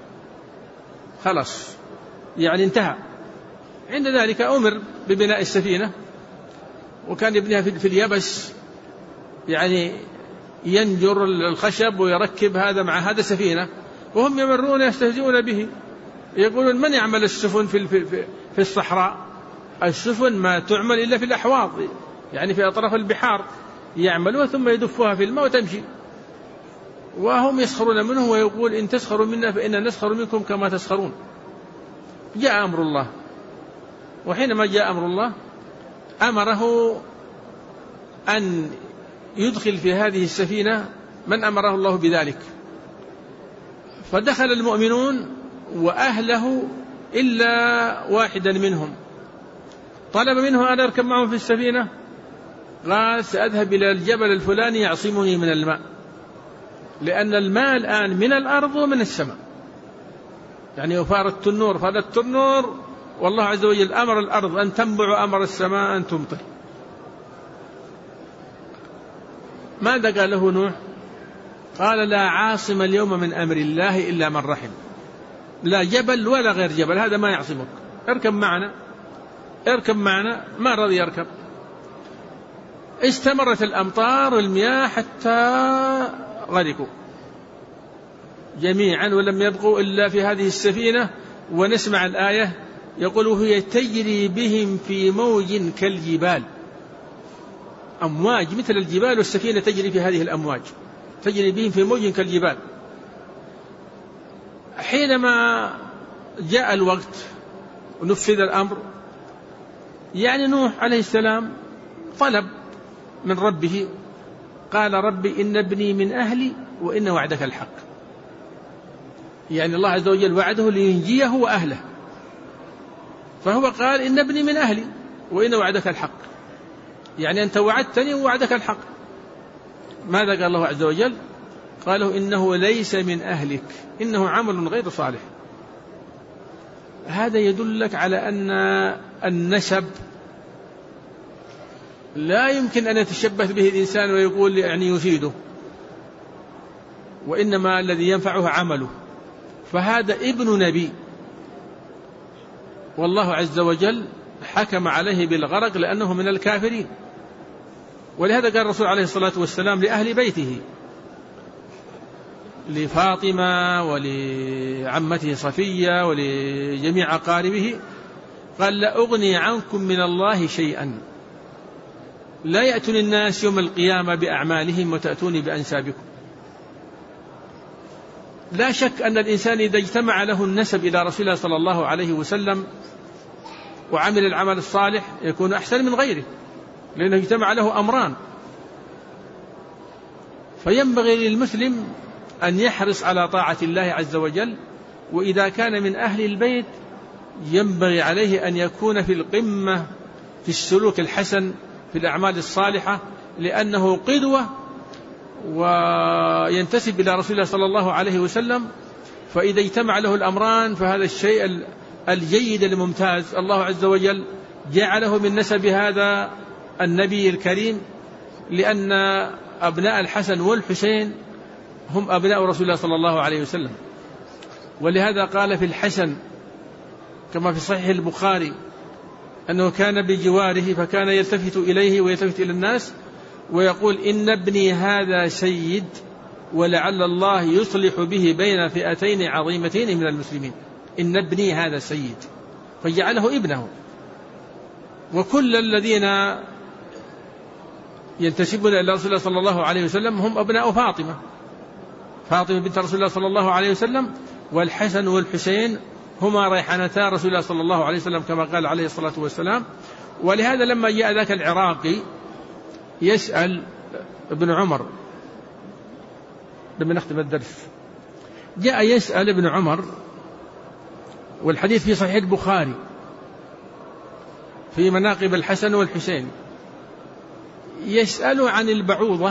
خلاص يعني انتهى. عند ذلك أمر ببناء السفينة، وكان يبنيها في اليبس، يعني ينجر الخشب ويركب هذا مع هذا سفينة، وهم يمرون يستهزئون به، يقولون من يعمل السفن في الصحراء؟ السفن ما تعمل إلا في الأحواض، يعني في أطراف البحار يعملوها ثم يدفوها في الماء وتمشي. وهم يسخرون منه ويقول إن تسخروا منا فإننا نسخر منكم كما تسخرون. جاء أمر الله، وحينما جاء أمر الله أمره أن يدخل في هذه السفينة من أمره الله بذلك، فدخل المؤمنون وأهله إلا واحدا منهم. طلب منه أن أركب معهم في السفينة، قال سأذهب إلى الجبل الفلاني يعصمني من الماء، لأن الماء الآن من الأرض ومن السماء، يعني فارت النور والله عز وجل أمر الأرض أن تنبع، أمر السماء أن تمطر. ماذا قال له نوح؟ قال لا عاصم اليوم من أمر الله إلا من رحم. لا جبل ولا غير جبل، هذا ما يعصمك، اركب معنا. ما رضي يركب. استمرت الأمطار والمياه حتى غرقوا جميعا، ولم يبقوا إلا في هذه السفينة. ونسمع الآية يقول وهي تجري بهم في موج كالجبال، أمواج مثل الجبال، والسفينة تجري في هذه الأمواج، تجري بهم في موج كالجبال. حينما جاء الوقت ونفذ الأمر، يعني نوح عليه السلام طلب من ربه، قال ربي إن ابني من أهلي وإن وعدك الحق. يعني الله عز وجل وعده لينجيه وأهله، فهو قال إن ابني من أهلي وإن وعدك الحق، يعني أنت وعدتني ووعدك الحق. ماذا قال الله عز وجل؟ قاله إنه ليس من أهلك إنه عمل غير صالح. هذا يدلك على أن النسب لا يمكن أن يتشبه به الإنسان ويقول يعني يفيده، وإنما الذي ينفعه عمله. فهذا ابن نبي، والله عز وجل حكم عليه بالغرق لأنه من الكافرين. ولهذا قال الرسول عليه الصلاة والسلام لأهل بيته، لفاطمة ولعمته صفية ولجميع أقاربه، قال لا أغني عنكم من الله شيئا، لا يأتون الناس يوم القيامة بأعمالهم وتأتوني بأنسابكم. لا شك أن الإنسان إذا اجتمع له النسب إلى رسول الله صلى الله عليه وسلم وعمل العمل الصالح يكون أحسن من غيره، لأنه اجتمع له أمران. فينبغي للمسلم أن يحرص على طاعة الله عز وجل، وإذا كان من أهل البيت ينبغي عليه أن يكون في القمة في السلوك الحسن في الأعمال الصالحة، لأنه قدوة وينتسب إلى رسول الله صلى الله عليه وسلم. فإذا اجتمع له الأمران فهذا الشيء الجيد الممتاز الله عز وجل جعله من نسب هذا النبي الكريم، لأن أبناء الحسن والحسين هم أبناء رسول الله صلى الله عليه وسلم. ولهذا قال في الحسن كما في صحيح البخاري أنه كان بجواره فكان يلتفت إليه ويلتفت إلى الناس ويقول إن ابني هذا سيد ولعل الله يصلح به بين فئتين عظيمتين من المسلمين. إن ابني هذا سيد، فجعله ابنه. وكل الذين ينتسبون إلى رسول الله صلى الله عليه وسلم هم أبناء فاطمة بنت رسول الله صلى الله عليه وسلم، والحسن والحسين هما ريحانتا رسول الله صلى الله عليه وسلم كما قال عليه الصلاة والسلام. ولهذا لما جاء ذاك العراقي يسأل ابن عمر، لما نختم الدرس، جاء يسأل ابن عمر، والحديث في صحيح البخاري في مناقب الحسن والحسين، يسأل عن البعوضة،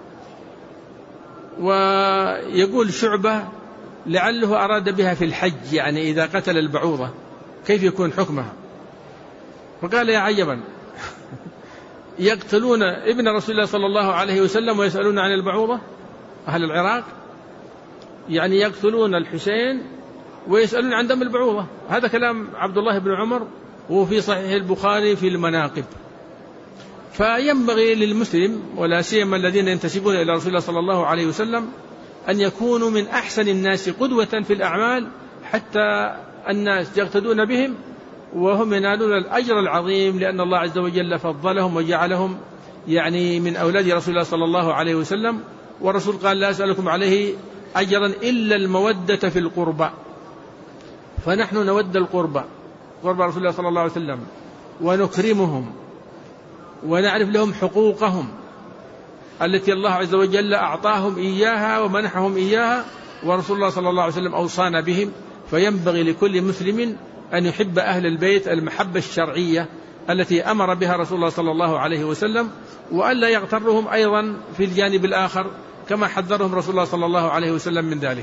ويقول شعبة لعله أراد بها في الحج، يعني إذا قتل البعوضة كيف يكون حكمها؟ فقال يا عجبا، يقتلون ابن رسول الله صلى الله عليه وسلم ويسألون عن البعوضة أهل العراق، يعني يقتلون الحسين ويسألون عن دم البعوضة. هذا كلام عبد الله بن عمر وفي صحيح البخاري في المناقب. فينبغي للمسلم ولا سيما الذين ينتسبون إلى رسول الله صلى الله عليه وسلم أن يكونوا من أحسن الناس قدوة في الأعمال، حتى الناس يقتدون بهم وهم ينالون الأجر العظيم، لأن الله عز وجل فضلهم وجعلهم يعني من أولاد رسول الله صلى الله عليه وسلم. والرسول قال لا أسألكم عليه أجرا إلا المودة في القربى، فنحن نود القربى، قرب رسول الله صلى الله عليه وسلم، ونكرمهم ونعرف لهم حقوقهم التي الله عز وجل أعطاهم إياها ومنحهم إياها، ورسول الله صلى الله عليه وسلم أوصانا بهم. فينبغي لكل مسلم أن يحب أهل البيت المحبة الشرعية التي أمر بها رسول الله صلى الله عليه وسلم، وألا يغترهم أيضا في الجانب الآخر كما حذرهم رسول الله صلى الله عليه وسلم من ذلك.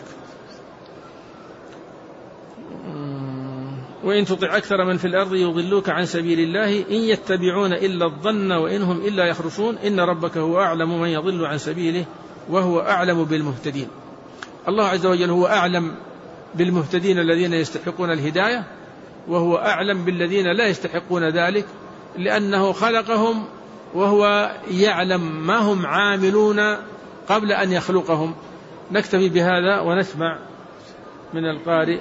وإن تطع أكثر من في الأرض يضلوك عن سبيل الله إن يتبعون إلا الظن وإن هم إلا يخرصون إن ربك هو أعلم من يضل عن سبيله وهو أعلم بالمهتدين. الله عز وجل هو أعلم بالمهتدين الذين يستحقون الهداية، وهو أعلم بالذين لا يستحقون ذلك، لأنه خلقهم وهو يعلم ما هم عاملون قبل أن يخلقهم. نكتفي بهذا ونسمع من القارئ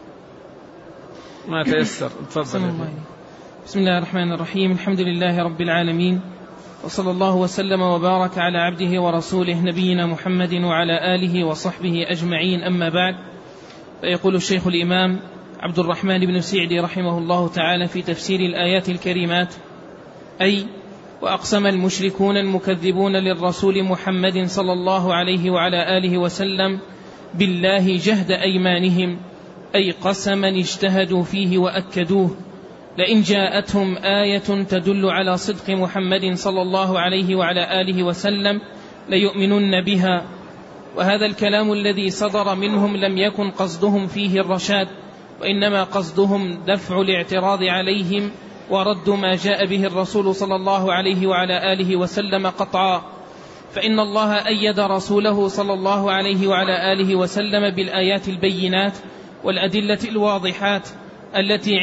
ما تيسر. تفضل. بسم الله الرحمن الرحيم. الحمد لله رب العالمين، وصلى الله وسلم وبارك على عبده ورسوله نبينا محمد وعلى آله وصحبه أجمعين. أما بعد، فيقول الشيخ الإمام عبد الرحمن بن سعدي رحمه الله تعالى في تفسير الآيات الكريمات: أي وأقسم المشركون المكذبون للرسول محمد صلى الله عليه وعلى آله وسلم بالله جهد أيمانهم، أي قسما اجتهدوا فيه وأكدوه، لئن جاءتهم آية تدل على صدق محمد صلى الله عليه وعلى آله وسلم ليؤمنن بها. وهذا الكلام الذي صدر منهم لم يكن قصدهم فيه الرشاد، وإنما قصدهم دفع الاعتراض عليهم ورد ما جاء به الرسول صلى الله عليه وعلى آله وسلم قطعا. فإن الله أيد رسوله صلى الله عليه وعلى آله وسلم بالآيات البينات والأدلة الواضحات التي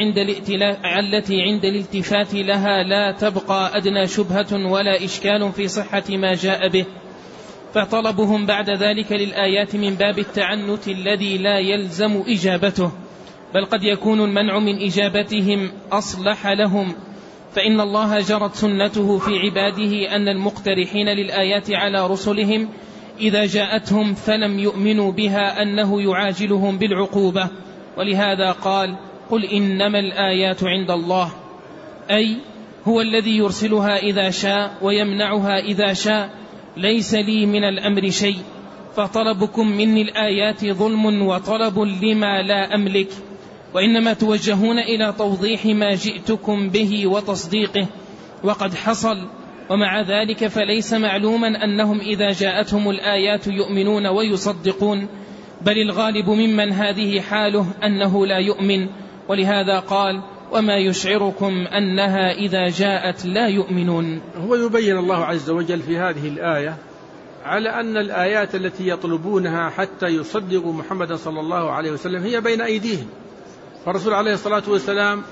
عند الالتفات لها لا تبقى أدنى شبهة ولا إشكال في صحة ما جاء به. فطلبهم بعد ذلك للآيات من باب التعنت الذي لا يلزم إجابته، بل قد يكون المنع من إجابتهم أصلح لهم، فإن الله جرت سنته في عباده أن المقترحين للآيات على رسلهم إذا جاءتهم فلم يؤمنوا بها أنه يعاجلهم بالعقوبة. ولهذا قال: قل إنما الآيات عند الله، أي هو الذي يرسلها إذا شاء ويمنعها إذا شاء، ليس لي من الأمر شيء، فطلبكم مني الآيات ظلم وطلب لما لا أملك، وإنما توجهون إلى توضيح ما جئتكم به وتصديقه، وقد حصل. ومع ذلك فليس معلوما أنهم إذا جاءتهم الآيات يؤمنون ويصدقون، بل الغالب ممن هذه حاله أنه لا يؤمن. ولهذا قال: وما يشعركم أنها إذا جاءت لا يؤمنون. هو يبين الله عز وجل في هذه الآية على أن الآيات التي يطلبونها حتى يصدقوا محمد صلى الله عليه وسلم هي بين أيديهم. فالرسول عليه الصلاة والسلام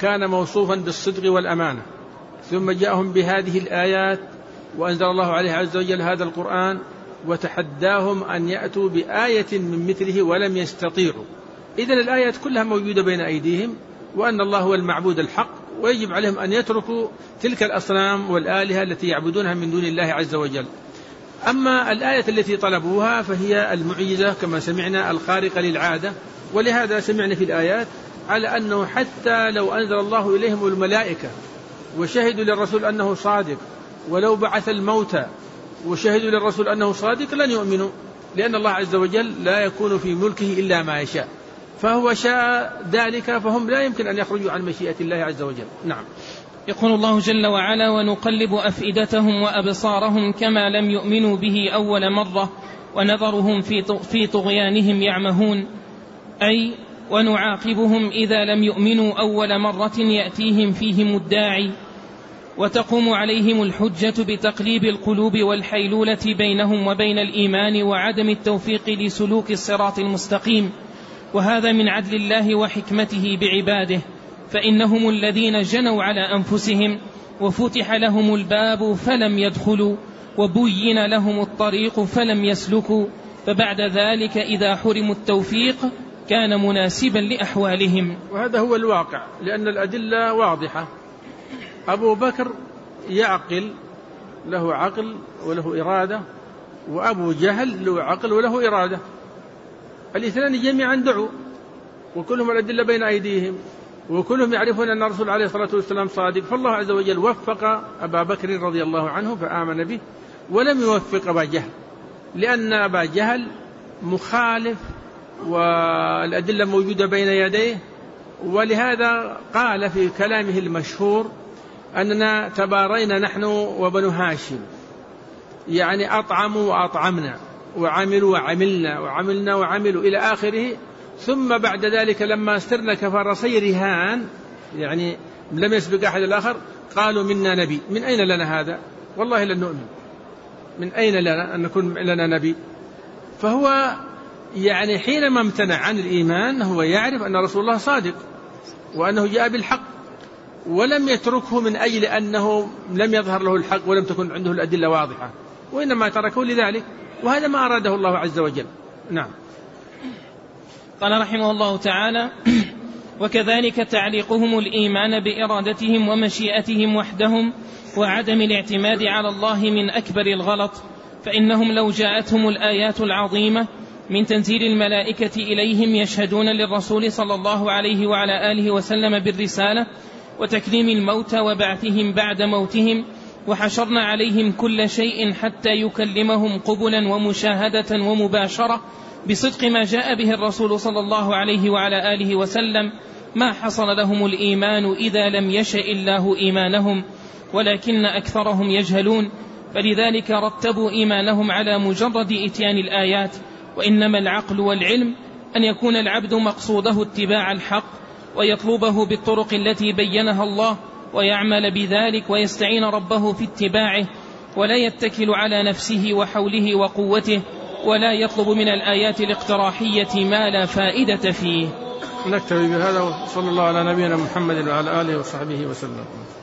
كان موصوفا بالصدق والأمانة، ثم جاءهم بهذه الآيات وأنزل الله عليه عز وجل هذا القرآن وتحداهم أن يأتوا بآية من مثله ولم يستطيعوا. إذن الآيات كلها موجودة بين أيديهم، وأن الله هو المعبود الحق، ويجب عليهم أن يتركوا تلك الأصنام والآلهة التي يعبدونها من دون الله عز وجل. أما الآية التي طلبوها فهي المعجزة كما سمعنا الخارقة للعادة، ولهذا سمعنا في الآيات على أنه حتى لو أنزل الله إليهم الملائكة وشهدوا للرسول أنه صادق، ولو بعث الموتى وشهدوا للرسول أنه صادق لن يؤمنوا، لأن الله عز وجل لا يكون في ملكه إلا ما يشاء، فهو شاء ذلك، فهم لا يمكن أن يخرجوا عن مشيئة الله عز وجل. نعم. يقول الله جل وعلا: ونقلب أفئدتهم وأبصارهم كما لم يؤمنوا به أول مرة ونذرهم في طغيانهم يعمهون، أي ونعاقبهم إذا لم يؤمنوا أول مرة يأتيهم فيهم الداعي، وتقوم عليهم الحجة بتقليب القلوب والحيلولة بينهم وبين الإيمان وعدم التوفيق لسلوك الصراط المستقيم، وهذا من عدل الله وحكمته بعباده، فإنهم الذين جنوا على أنفسهم وفتح لهم الباب فلم يدخلوا، وبين لهم الطريق فلم يسلكوا، فبعد ذلك إذا حرموا التوفيق كان مناسبا لأحوالهم. وهذا هو الواقع، لأن الأدلة واضحة. أبو بكر يعقل، له عقل وله إرادة، وأبو جهل له عقل وله إرادة، الاثنان جميعا دعوا، وكلهم الأدلة بين أيديهم، وكلهم يعرفون أن الرسول عليه الصلاة والسلام صادق، فالله عز وجل وفق أبا بكر رضي الله عنه فآمن به، ولم يوفق أبا جهل، لأن أبا جهل مخالف والأدلة موجودة بين يديه، ولهذا قال في كلامه المشهور أننا تبارينا نحن وبنو هاشم، يعني أطعموا وأطعمنا، وعملوا وعملنا، وعملنا وعملوا إلى آخره. ثم بعد ذلك لما استرنا كفرسي رهان، يعني لم يسبق أحد الآخر، قالوا منا نبي. من أين لنا هذا؟ والله لن نؤمن، من أين لنا أن نكون لنا نبي؟ فهو يعني حينما امتنع عن الإيمان هو يعرف أن رسول الله صادق وأنه جاء بالحق، ولم يتركه من أجل أنه لم يظهر له الحق ولم تكن عنده الأدلة واضحة، وإنما تركه لذلك، وهذا ما أراده الله عز وجل. نعم. قال رحمه الله تعالى: وكذلك تعليقهم الإيمان بإرادتهم ومشيئتهم وحدهم وعدم الاعتماد على الله من أكبر الغلط، فإنهم لو جاءتهم الآيات العظيمة من تنزيل الملائكة إليهم يشهدون للرسول صلى الله عليه وعلى آله وسلم بالرسالة وتكريم الموتى وبعثهم بعد موتهم، وحشرنا عليهم كل شيء حتى يكلمهم قبلا ومشاهدة ومباشرة بصدق ما جاء به الرسول صلى الله عليه وعلى آله وسلم، ما حصل لهم الإيمان إذا لم يشأ الله إيمانهم، ولكن أكثرهم يجهلون، فلذلك رتبوا إيمانهم على مجرد إتيان الآيات. وإنما العقل والعلم أن يكون العبد مقصوده اتباع الحق ويطلبه بالطرق التي بينها الله ويعمل بذلك ويستعين ربه في اتباعه، ولا يتكل على نفسه وحوله وقوته، ولا يطلب من الآيات الاقتراحية ما لا فائدة فيه. نكتفي بهذا، وصلى الله على نبينا محمد وعلى آله وصحبه وسلم.